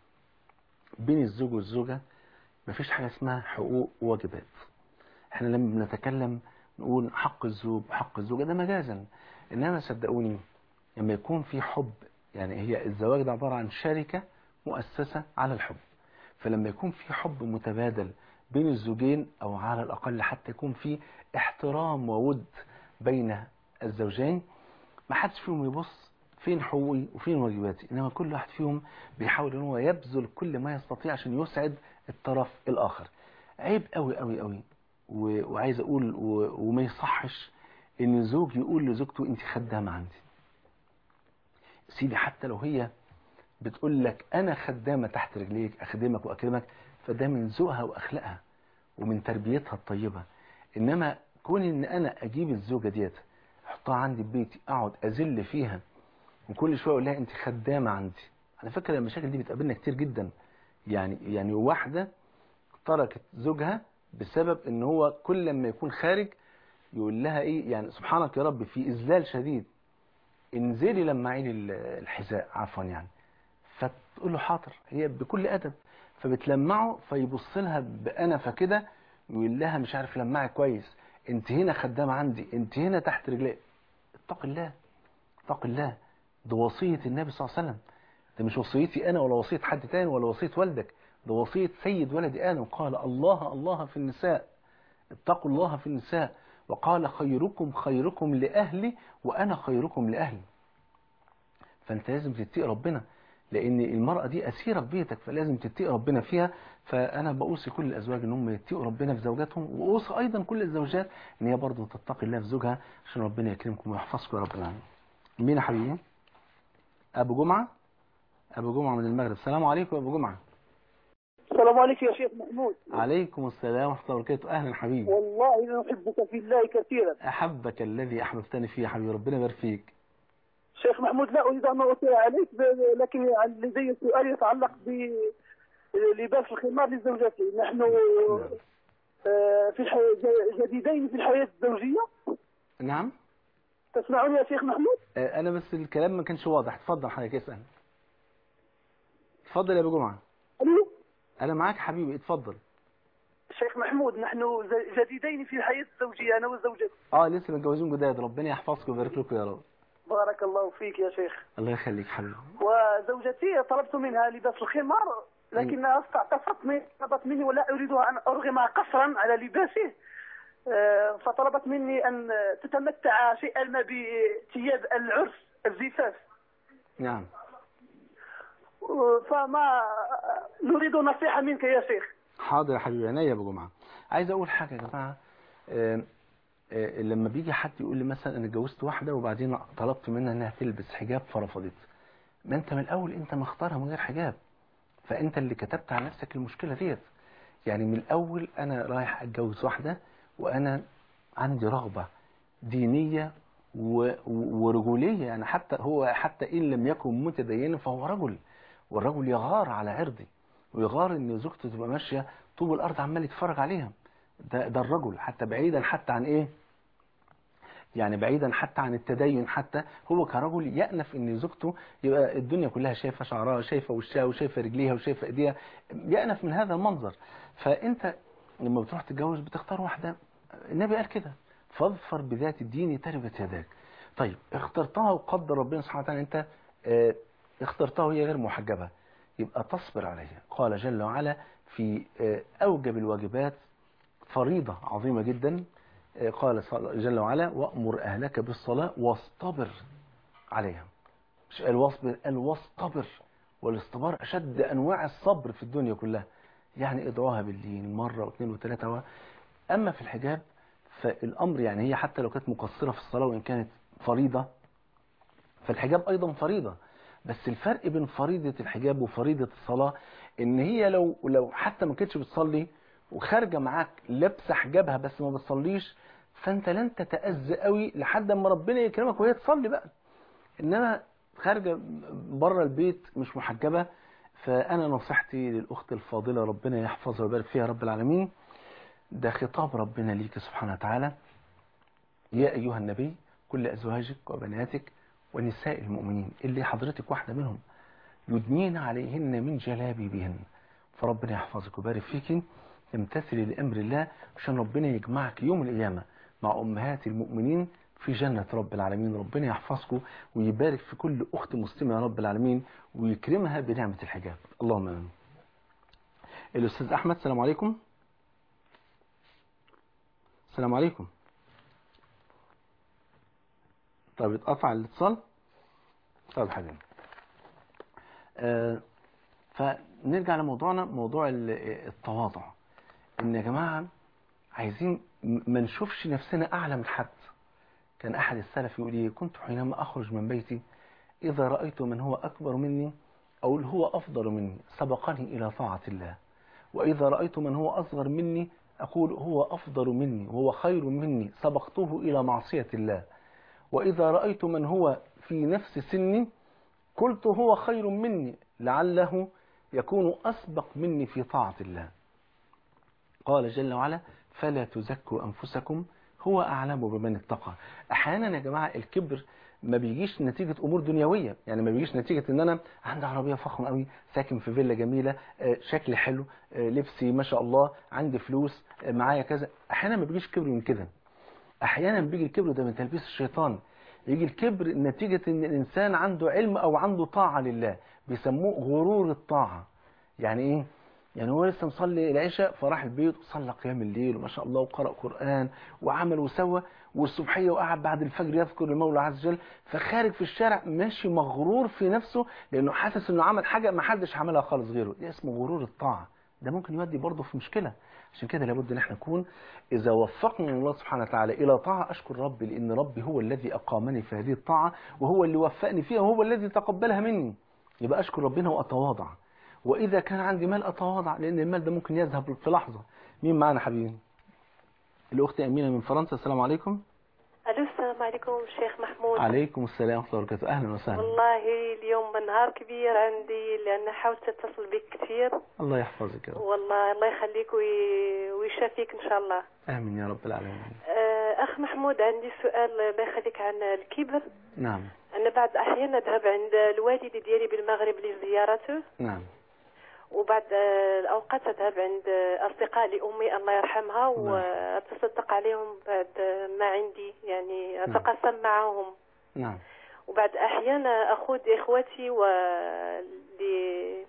بين الزوج والزوجة مفيش حاجة اسمها حقوق وواجبات. احنا لما بنتكلم نقول حق الزوج وحق الزوجة ده مجازا، إنما صدقوني لما يكون في حب، يعني هي الزواج ده عبارة عن شركة مؤسسة على الحب، فلما يكون في حب متبادل بين الزوجين، أو على الأقل حتى يكون في احترام وود بين الزوجين، ما حدش فيهم يبص فين حقوقي وفين واجباتي، إنما كل واحد فيهم بيحاول إن هو يبذل كل ما يستطيع عشان يسعد الطرف الآخر. عيب قوي قوي قوي، وعايز أقول وما يصحش إن زوج يقول لزوجته أنت خدامة عندي. سيدي حتى لو هي بتقول لك أنا خدامة تحت رجليك أخدمك وأكرمك، فده من ذوقها وأخلاقها ومن تربيتها الطيبة. إنما كون إن أنا أجيب الزوجة ديت أحطها عندي في بيتي أقعد أذل فيها وكل شوية أقول لها أنت خدامة عندي. على فكرة المشاكل دي بتقابلنا كتير جدا. يعني يعني واحدة تركت زوجها بسبب إن هو كل لما يكون خارج يقول لها إيه، يعني سبحانك يا رب في إذلال شديد، انزلي لما عيني الحذاء عفوا يعني، فتقول له حاضر هي بكل أدب، فبتلمعه فيبص لها بأنفة كده ويقول لها مش عارف لمعي كويس، انت هنا خدامة عندي، انت هنا تحت رجلي. اتق الله اتق الله، ده وصية النبي صلى الله عليه وسلم، ده مش وصيتي أنا ولا وصية حد تاني ولا وصية والدك، ده وصية سيد ولد آدم. قال الله الله في النساء، اتقوا الله في النساء، وقال خيركم خيركم لأهلي وأنا خيركم لأهلي. فأنت لازم تتقي ربنا، لأن المرأة دي أسيرة في بيتك، فلازم تتقي ربنا فيها. فأنا بأوصي كل الأزواج إنهم يتقوا ربنا في زوجاتهم، وأوصي أيضا كل الزوجات إن هي برضه تتقي الله في زوجها عشان ربنا يكرمكم ويحفظكم يا رب العالمين. مين يا حبيبي؟ أبو جمعة؟ أبو جمعة من المغرب. السلام عليكم يا أبو جمعة. السلام عليكم يا شيخ محمود. عليكم السلام ورحمة الله وبركاته. أهلا حبيبي. والله أنا أحبك في الله كثيرا. أحبك الذي أحببتني فيه يا حبيبي، ربنا يبارك فيك. شيخ محمود لا أريد أن أطيع عليك، لكن لدي سؤال يتعلق بلباس الخمار لزوجتي. نحن في جديدين في الحياة الزوجية. نعم. تسمعني يا شيخ محمود؟ أنا بس الكلام ما كانش واضح. تفضل حضرتك اسأل. تفضل يا أبو جمعة. ألو. أنا معاك حبيبي، اتفضل. شيخ محمود نحن جديدين في الحياة الزوجية أنا وزوجتي. اه لسه متجوزين جداد، ربنا يحفظكم ويبارك لكم يا رب. بارك الله فيك يا شيخ. الله يخليك حبيبي. وزوجتي طلبت منها لباس الخمار لكنها استعطفت مني، طلبت مني ولا أريدها أن أرغم قصرا على لباسه، فطلبت مني أن تتمتع شيئا ما بثياب العرس الزفاف. نعم. فما نريد نصيحة منك يا شيخ. حاضر يا حبيبي، عينيا يا ابو جمعه. عايز اقول حاجه يا جماعه، آه آه لما بيجي حد يقول لي مثلا انا اتجوزت واحده وبعدين طلبت منها انها تلبس حجاب فرفضت، ما انت من الاول انت مختارها من غير حجاب، فانت اللي كتبت على نفسك المشكله ديت. يعني من الاول انا رايح اتجوز واحده وانا عندي رغبه دينيه ورجوليه، يعني حتى هو حتى ان لم يكن متدينا فهو رجل، والرجل يغار على عرضي ويغار ان زوجته تبقى ماشيه طوب الارض عمال يتفرج عليها. ده ده الرجل، حتى بعيدا حتى عن ايه، يعني بعيدا حتى عن التدين، حتى هو كرجل يأنف ان زوجته يبقى الدنيا كلها شايفه شعرها، شايفه وشها وشايفه رجليها وشايفه ايديها، يأنف من هذا المنظر. فانت لما بتروح تتجوز بتختار واحده، النبي قال كده فاظفر بذات الدين تربت يداك. طيب اخترتها وقدر ربنا سبحانه وتعالى انت اه اخترتها وهي غير محجبه، يبقى تصبر عليها. قال جل وعلا في اه اوجب الواجبات فريضه عظيمه جدا، اه قال جل وعلا وأمر أهلك بالصلاة واصطبر عليها. مش قال واصبر، قال واصطبر، والاصطبار أشد أنواع الصبر في الدنيا كلها. يعني ادعوها بالليل مرة واثنين وثلاثة. أما في الحجاب فالأمر يعني هي حتى لو كانت مقصرة في الصلاة وإن كانت فريضة، فالحجاب أيضا فريضة، بس الفرق بين فريضة الحجاب وفريضة الصلاة إن هي لو لو حتى ما كانتش بتصلي وخارجة معاك لابسة حجابها بس ما بتصليش، فأنت لن تتأذى قوي لحد ما ربنا يكرمك وهي تصلي بقى. إنما خارجة بره البيت مش محجبة، فأنا نصيحتي للأخت الفاضلة ربنا يحفظها ويبارك فيها رب العالمين، ده خطاب ربنا ليك سبحانه وتعالى. يا أيها النبي كل أزواجك وبناتك ونساء المؤمنين اللي حضرتك واحدة منهم يدنين عليهن من جلابيبهن. فربنا يحفظك ويبارك فيك، تمتثلي لأمر الله عشان ربنا يجمعك يوم القيامة مع أمهات المؤمنين في جنة رب العالمين. ربنا يحفظكم ويبارك في كل أخت مسلمة يا رب العالمين ويكرمها بنعمة الحجاب، اللهم آمين. الأستاذ أحمد، السلام عليكم. السلام عليكم. طيب اتقطع الاتصال. طيب حبيبي، آه فنرجع لموضوعنا، موضوع التواضع. ان يا جماعة عايزين ما نشوفش نفسنا اعلى من حد. كان احد السلف يقول ايه: كنت حينما اخرج من بيتي اذا رأيت من هو اكبر مني او هو افضل مني سبقني الى طاعة الله، واذا رأيت من هو اصغر مني اقول هو افضل مني وهو خير مني سبقته الى معصية الله، واذا رأيت من هو في نفس سني قلت هو خير مني لعله يكون أسبق مني في طاعة الله. قال جل وعلا: فلا تزكوا أنفسكم هو أعلم بمن اتقى. أحيانا يا جماعة الكبر ما بيجيش نتيجة أمور دنيوية، يعني ما بيجيش نتيجة إن أنا عندي عربية فخمة قوي، ساكن في فيلا جميلة، شكلي حلو، لبسي ما شاء الله، عندي فلوس، معايا كذا. أحيانا ما بيجيش كبر من كده. أحيانا بيجي الكبر ده من تلبيس الشيطان. يجي الكبر نتيجة ان الانسان عنده علم او عنده طاعة لله، بيسموه غرور الطاعة. يعني ايه؟ يعني هو لسه مصلي العشاء فراح البيت وصلى قيام الليل وما شاء الله وقرأ قرآن وعمل وسوى، والصبحية وقعد بعد الفجر يذكر المولى عز وجل، فخارج في الشارع ماشي مغرور في نفسه لانه حاسس انه عمل حاجة ما حدش عملها خالص غيره. ده اسمه غرور الطاعة. ده ممكن يودي برضه في مشكلة. عشان كده لابد ان احنا نكون اذا وفقنا الله سبحانه وتعالى الى طاعة اشكر ربي، لان ربي هو الذي اقامني في هذه الطاعة وهو اللي وفقني فيها وهو الذي تقبلها مني. يبقى اشكر ربنا واتواضع. واذا كان عندي مال اتواضع، لان المال ده ممكن يذهب في لحظة. مين معانا حبيبي؟ الاخت امينة من فرنسا. السلام عليكم. الو السلام عليكم شيخ محمود. عليكم السلام ورحمة الله وبركاته. اهلا وسهلا. والله اليوم نهار كبير عندي لان حاولت اتصل بك كثير. الله يحفظك يا رب. والله الله يخليك وي... ويشافيك ان شاء الله. امين يا رب العالمين. آه اخ محمود، عندي سؤال الله يخليك عن الكبر. نعم. انا بعض الاحيان اذهب عند الوالد ديالي بالمغرب لزيارته. نعم. وبعد الأوقات أذهب عند أصدقاء لأمي الله يرحمها وأتصدق عليهم بعد ما عندي، يعني أتقاسم معهم. نعم. وبعد أحيان أخذ إخوتي و لي...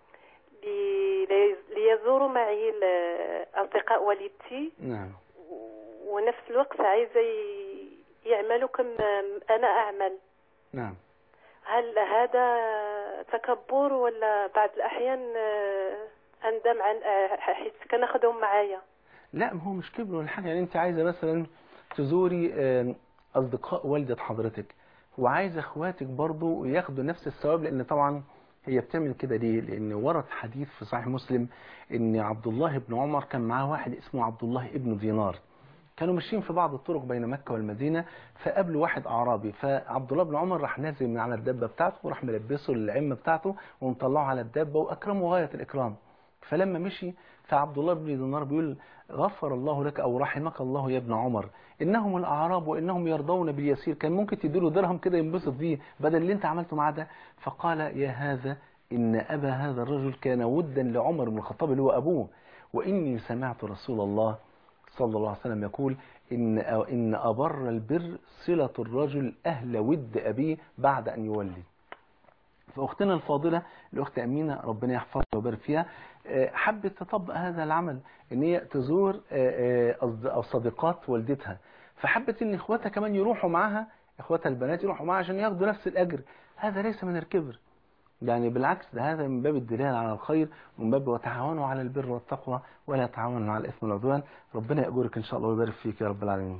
لي... ليزوروا معي أصدقاء والدتي. نعم. ونفس الوقت عايزة يعملوا كما أنا أعمل. نعم. هل هذا تكبر ولا بعض الأحيان أندم عن حيث كان أخذهم معايا؟ لا، ما هو مش كبر ولا حاجة. يعني أنت عايزة مثلا تزوري أصدقاء والدة حضرتك وعايزة أخواتك برضو ياخدوا نفس الثواب، لأن طبعا هي بتعمل كده ليه؟ لأن ورد حديث في صحيح مسلم إن عبد الله بن عمر كان معاه واحد اسمه عبد الله ابن دينار. كانوا ماشيين في بعض الطرق بين مكة والمدينة، فقابلوا واحد أعرابي، فعبد الله بن عمر راح نازل من على الدابة بتاعته وراح ملبسه العمة بتاعته ومطلعه على الدابة وأكرمه غاية الإكرام. فلما مشي فعبد الله بن دينار بيقول: غفر الله لك أو رحمك الله يا ابن عمر، إنهم الأعراب وإنهم يرضون باليسير، كان ممكن تديله درهم كده ينبسط بيه بدل اللي أنت عملته معاه ده. فقال: يا هذا إن أبا هذا الرجل كان ودا لعمر بن الخطاب اللي هو أبوه، وإني سمعت رسول الله صلى الله عليه وسلم يقول: إن إن أبر البر صلة الرجل أهل ود أبيه بعد أن يولي. فأختنا الفاضلة الأخت أمينة ربنا يحفظها ويبارك فيها حبت تطبق هذا العمل، إن هي تزور أو صديقات والدتها، فحبت إن إخواتها كمان يروحوا معها، إخواتها البنات يروحوا معها عشان ياخدوا نفس الأجر. هذا ليس من الكبر، يعني بالعكس، ده هذا من باب الدلال على الخير ومن باب وتعاونوا على البر والتقوى ولا تعاونوا على الإثم والعدوان. ربنا يأجرك إن شاء الله ويبارك فيك يا رب العالمين.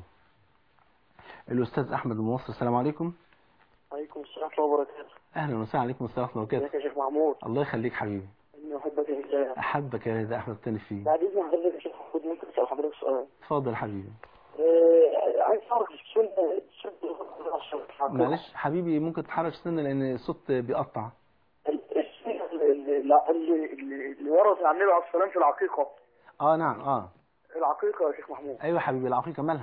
الأستاذ أحمد من مصر. السلام عليكم. عليكم السلام ورحمة الله وبركاته. أهلا وسهلا. عليكم السلام ورحمة الله وبركاته. ازيك يا شيخ محمود؟ الله يخليك حبيبي. إني أحبك في الله. أحبك يا ريت أحمد تاني فيه. بعد إذن حضرتك يا شيخ محمود ممكن أسأل حضرتك سؤال؟ اتفضل حبيبي. آه، عايز أعرف السنة السنة معلش حبيبي ممكن تحرك سنة لأن الصوت بيقطع. السنة اللي اللي اللي ورث عن النبي عليه الصلاة والسلام في العقيقة. اه نعم اه العقيقة يا شيخ محمود. ايوه حبيبي، العقيقة مالها؟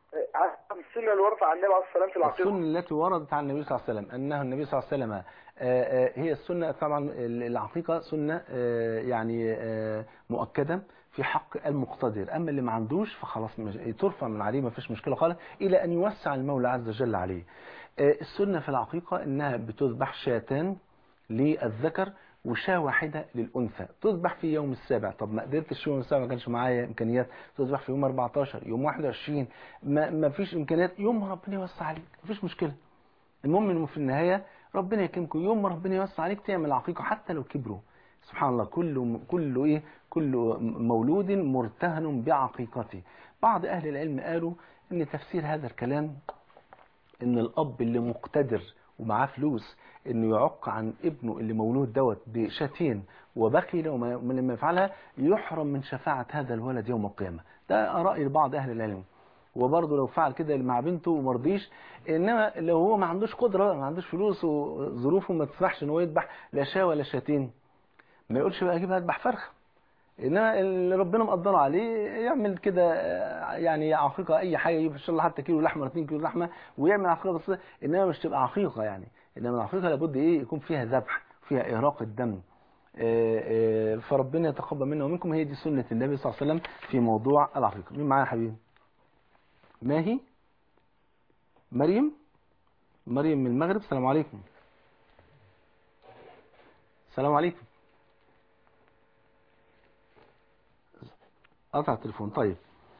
عن السنه اللي وردت عن النبي عليه الصلاه والسلام في العقيده. السنة التي وردت عن النبي صلى الله عليه وسلم أنه النبي صلى الله عليه وسلم هي السنة طبعا العقيقة سنة يعني مؤكدة في حق المقتدر، أما اللي ما عندوش فخلاص ترفع من عليه ما فيش مشكلة خالص إلى أن يوسع المولى عز وجل عليه. السنة في العقيقة أنها بتذبح شاتان للذكر وشاة واحدة للأنثى، تذبح في يوم السابع. طب ما قدرتش يوم السابع، ما كانش معايا إمكانيات، تذبح في يوم أربعتاشر، يوم واحد وعشرين، ما, ما فيش إمكانيات، يوم ما ربنا يوسع عليك ما فيش مشكلة. المهم إنه في النهاية ربنا يكرمكم، يوم ما ربنا يوسع عليك تعمل عقيقة حتى لو كبروا. سبحان الله، كل كل إيه كل مولود مرتهن بعقيقته. بعض أهل العلم قالوا إن تفسير هذا الكلام إن الأب اللي مقتدر ومعاه فلوس انه يعق عن ابنه اللي مولود دوت بشاتين وبخل وما يفعلها يحرم من شفاعة هذا الولد يوم القيامة. ده رأي بعض اهل العلم. وبرضه لو فعل كده مع بنته ومرضيش، انما لو هو ما عندوش قدرة، ما عندوش فلوس وظروفه ما تسمحش ان هو يذبح لا شاة ولا شاتين، ما يقولش بقى اجيب اذبح فرخة. انما اللي ربنا مقدره عليه يعمل كده يعني عقيقة اي حاجة، يجيب ان شاء الله حتى كيلو لحمة ولا اتنين كيلو لحمة ويعمل عقيقة بسيطة، انما مش تبقى عقيقة يعني. إنما العقيقة لابد إيه يكون فيها ذبح، فيها إراق الدم. فربنا يتقبل منا ومنكم. هي دي سنة النبي صلى الله عليه وسلم في موضوع العقيقة. مين معايا يا حبيبي؟ ماهي؟ مريم؟ مريم من المغرب. السلام عليكم. السلام عليكم. قطع التليفون. طيب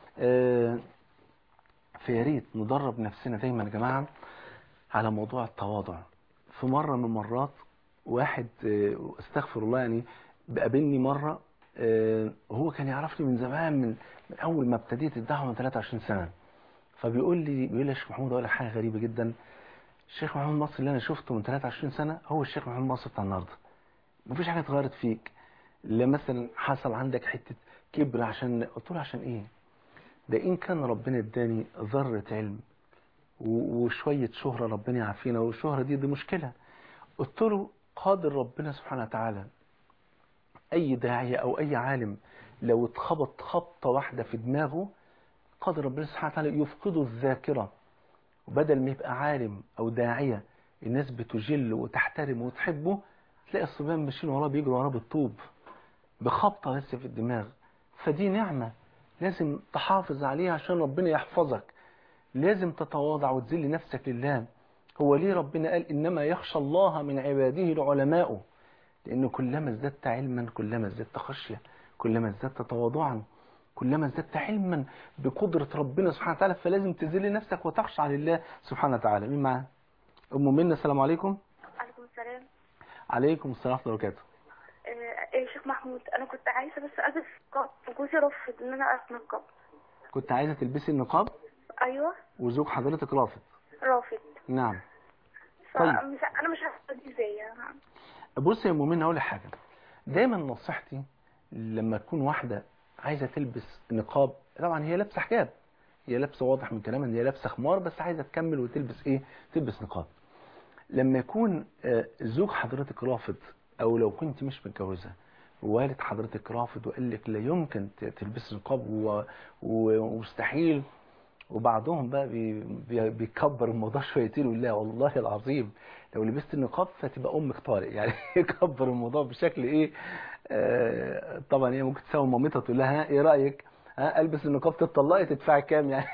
فيا ريت ندرب نفسنا دايما يا جماعة على موضوع التواضع. في مرة من المرات واحد استغفر الله يعني بقابلني مرة، هو كان يعرفني من زمان، من, من أول ما ابتديت الدعوة من ثلاثة وعشرين سنة. فبيقول لي بيقول لي يا شيخ محمود أقول لك حاجة غريبة جدا، الشيخ محمود مصر اللي أنا شفته من ثلاثة وعشرين سنة هو الشيخ محمود مصر بتاع النهارده. مفيش حاجة اتغيرت فيك. لا مثلا حصل عندك حتة كبر عشان، قلت له عشان إيه؟ ده إن كان ربنا اداني ذرة علم وشوية شهرة ربنا يعافينا، والشهرة دي دي مشكلة. قلت له قادر ربنا سبحانه وتعالى أي داعية أو أي عالم لو اتخبط خبطة واحدة في دماغه قادر ربنا سبحانه وتعالى يفقده الذاكرة، وبدل ما يبقى عالم أو داعية الناس بتجل وتحترم وتحبه، تلاقي الصبيان ماشيين وراه بيجروا وراه بالطوب بخبطة بس في الدماغ. فدي نعمة لازم تحافظ عليها عشان ربنا يحفظك. لازم تتواضع وتذل نفسك لله. هو ليه ربنا قال إنما يخشى الله من عباده العلماء؟ لأنه كلما ازددت علما كلما ازددت خشية، كلما ازددت تواضعا كلما ازددت علما بقدرة ربنا سبحانه وتعالى. فلازم تذل نفسك وتخشى على الله سبحانه وتعالى. مين معاه؟ أم منى. السلام عليكم. عليكم السلام. عليكم السلام ورحمة الله وبركاته. يا شيخ محمود أنا كنت عايزة بس ألبس نقاب وجوزي رفض إن أنا ألبس نقاب. كنت عايزة تلبسي النقاب؟ أيوه. وزوج حضرتك رافض؟ رافض. نعم. طيب مش أنا مش عارفة دي إزاي. بص يا أم منى أقول لك حاجة، دايما نصيحتي لما تكون واحدة عايزة تلبس نقاب، طبعا هي لابسة حجاب، هي لابسة واضح من كلامها ان هي لابسة خمار، بس عايزة تكمل وتلبس ايه؟ تلبس نقاب. لما يكون زوج حضرتك رافض، او لو كنت مش متجوزة ووالد حضرتك رافض وقال لك لا يمكن تلبس نقاب ومستحيل، وبعضهم بقى بي بي بيكبر الموضوع شويتين ويقول لا والله العظيم لو لبست النقاب فتبقى امك طارق، يعني يكبر الموضوع بشكل ايه. آه طبعا هي ممكن تساوي مامتها تقول لها ايه رايك، ها البس النقاب تطلقي تدفعي كام يعني.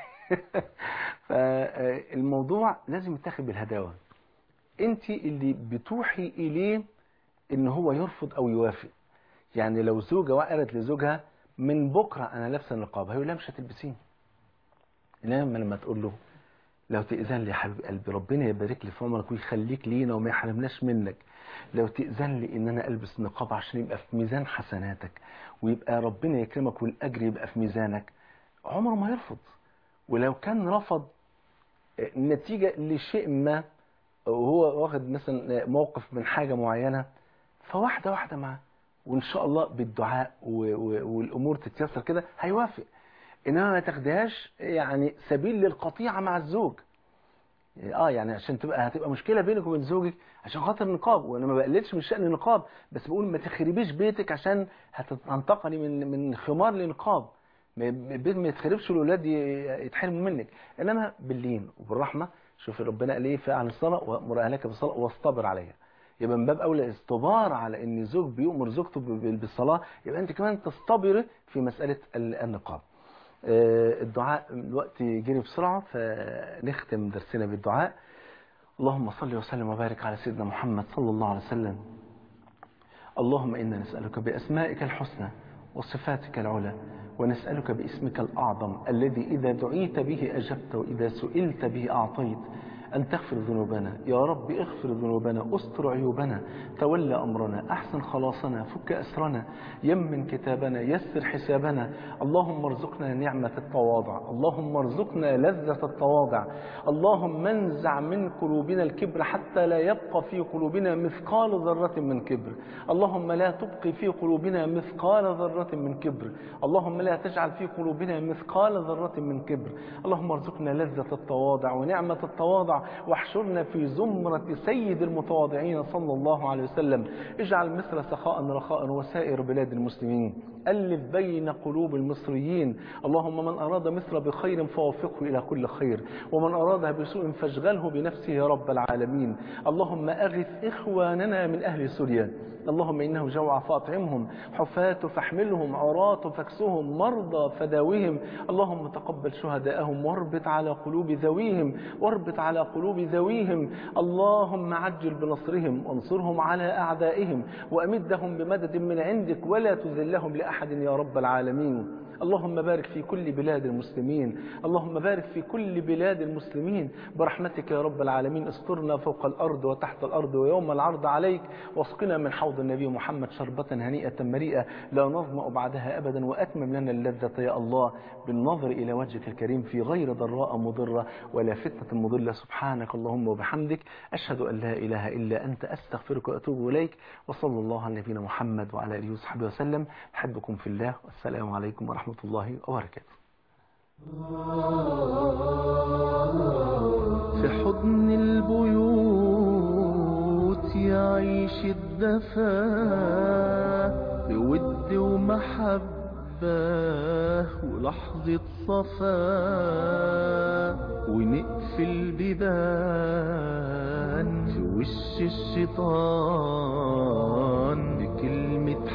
فالموضوع لازم يتاخد بالهداوه. انت اللي بتوحي اليه ان هو يرفض او يوافق. يعني لو زوجه وقالت لزوجها من بكره انا لابسه النقاب، هيقول لها مش هتلبسيه. انما لما تقول له لو تأذن لي يا حبيب قلبي ربنا يبارك لي في عمرك ويخليك لينا وما يحرمناش منك، لو تأذن لي ان انا البس نقاب عشان يبقى في ميزان حسناتك ويبقى ربنا يكرمك والاجر يبقى في ميزانك، عمره ما يرفض. ولو كان رفض نتيجة لشيء ما وهو واخد مثلا موقف من حاجة معينة، فواحدة واحدة معاه وان شاء الله بالدعاء والامور تتيسر كده هيوافق. انما ما تاخدهاش يعني سبيل للقطيعة مع الزوج. اه يعني عشان تبقى هتبقى مشكلة بينك وبين زوجك عشان خاطر النقاب، وانا ما بقللش من شأن النقاب، بس بقول ما تخربيش بيتك عشان هتنتقلي من من خمار لنقاب. البيت ما يتخربش والولاد يتحرموا منك، انما باللين وبالرحمه. شوف ربنا قال ايه فعن الصلاه وامر اهلك بالصلاه واصطبر عليها. يبقى من باب اولى استبار على ان زوج بيؤمر زوجته بالصلاه، يبقى انت كمان تصطبر في مساله النقاب. الدعاء الوقت جري بسرعه، فنختم درسنا بالدعاء. اللهم صل وسلم وبارك على سيدنا محمد صلى الله عليه وسلم. اللهم إنا نسألك بأسمائك الحسنى وصفاتك العلى، ونسألك باسمك الأعظم الذي إذا دعيت به أجبت وإذا سئلت به أعطيت، أن تغفر ذنوبنا. يا رب اغفر ذنوبنا، استر عيوبنا، تولى أمرنا، أحسن خلاصنا، فك أسرنا، يمن كتابنا، يسر حسابنا. اللهم ارزقنا نعمة التواضع، اللهم ارزقنا لذة التواضع. اللهم انزع من قلوبنا الكبر حتى لا يبقى في قلوبنا مثقال ذرة من كبر. اللهم لا تبقي في قلوبنا مثقال ذرة من كبر. اللهم لا تجعل في قلوبنا مثقال ذرة من كبر. اللهم ارزقنا لذة التواضع ونعمة التواضع، واحشرنا في زمرة سيد المتواضعين صلى الله عليه وسلم. اجعل مصر سخاء رخاء وسائر بلاد المسلمين. ألف بين قلوب المصريين. اللهم من أراد مصر بخير فوفقه إلى كل خير، ومن أرادها بسوء فاشغله بنفسه يا رب العالمين. اللهم أغث إخواننا من أهل سوريا. اللهم إنه جوع فأطعمهم، حفاة فاحملهم، عراة فاكسهم، مرضى فداوهم. اللهم تقبل شهداءهم واربط على قلوب ذويهم، واربط على قلوب ذويهم. اللهم عجل بنصرهم وانصرهم على أعدائهم، وأمدهم بمدد من عندك ولا تذلهم لأحد يا رب العالمين. اللهم بارك في كل بلاد المسلمين، اللهم بارك في كل بلاد المسلمين برحمتك يا رب العالمين. استرنا فوق الأرض وتحت الأرض ويوم العرض عليك، واسقنا من حوض النبي محمد شربة هنيئة مريئة لا نظمأ بعدها أبدا، وأتمم لنا اللذة يا الله بالنظر إلى وجهك الكريم في غير ضراء مضرة ولا فتنة مضلة. سبحانك اللهم وبحمدك، أشهد أن لا إله إلا أنت، أستغفرك وأتوب إليك. وصلى الله على نبينا محمد وعلى آله وصحبه وسلم. أحبكم في الله، والسلام عليكم ورحمة الله وبركاته. في حضن البيوت يعيش الدفا، بود ومحبة ولحظة صفا، ونقفل بيبان في وش الشيطان بكلمة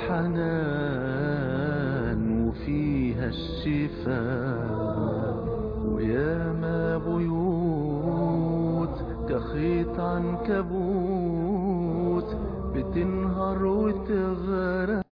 حنان وفيها الشفاء. وياما بيوت كخيط عنكبوت بتنهار وتغرق.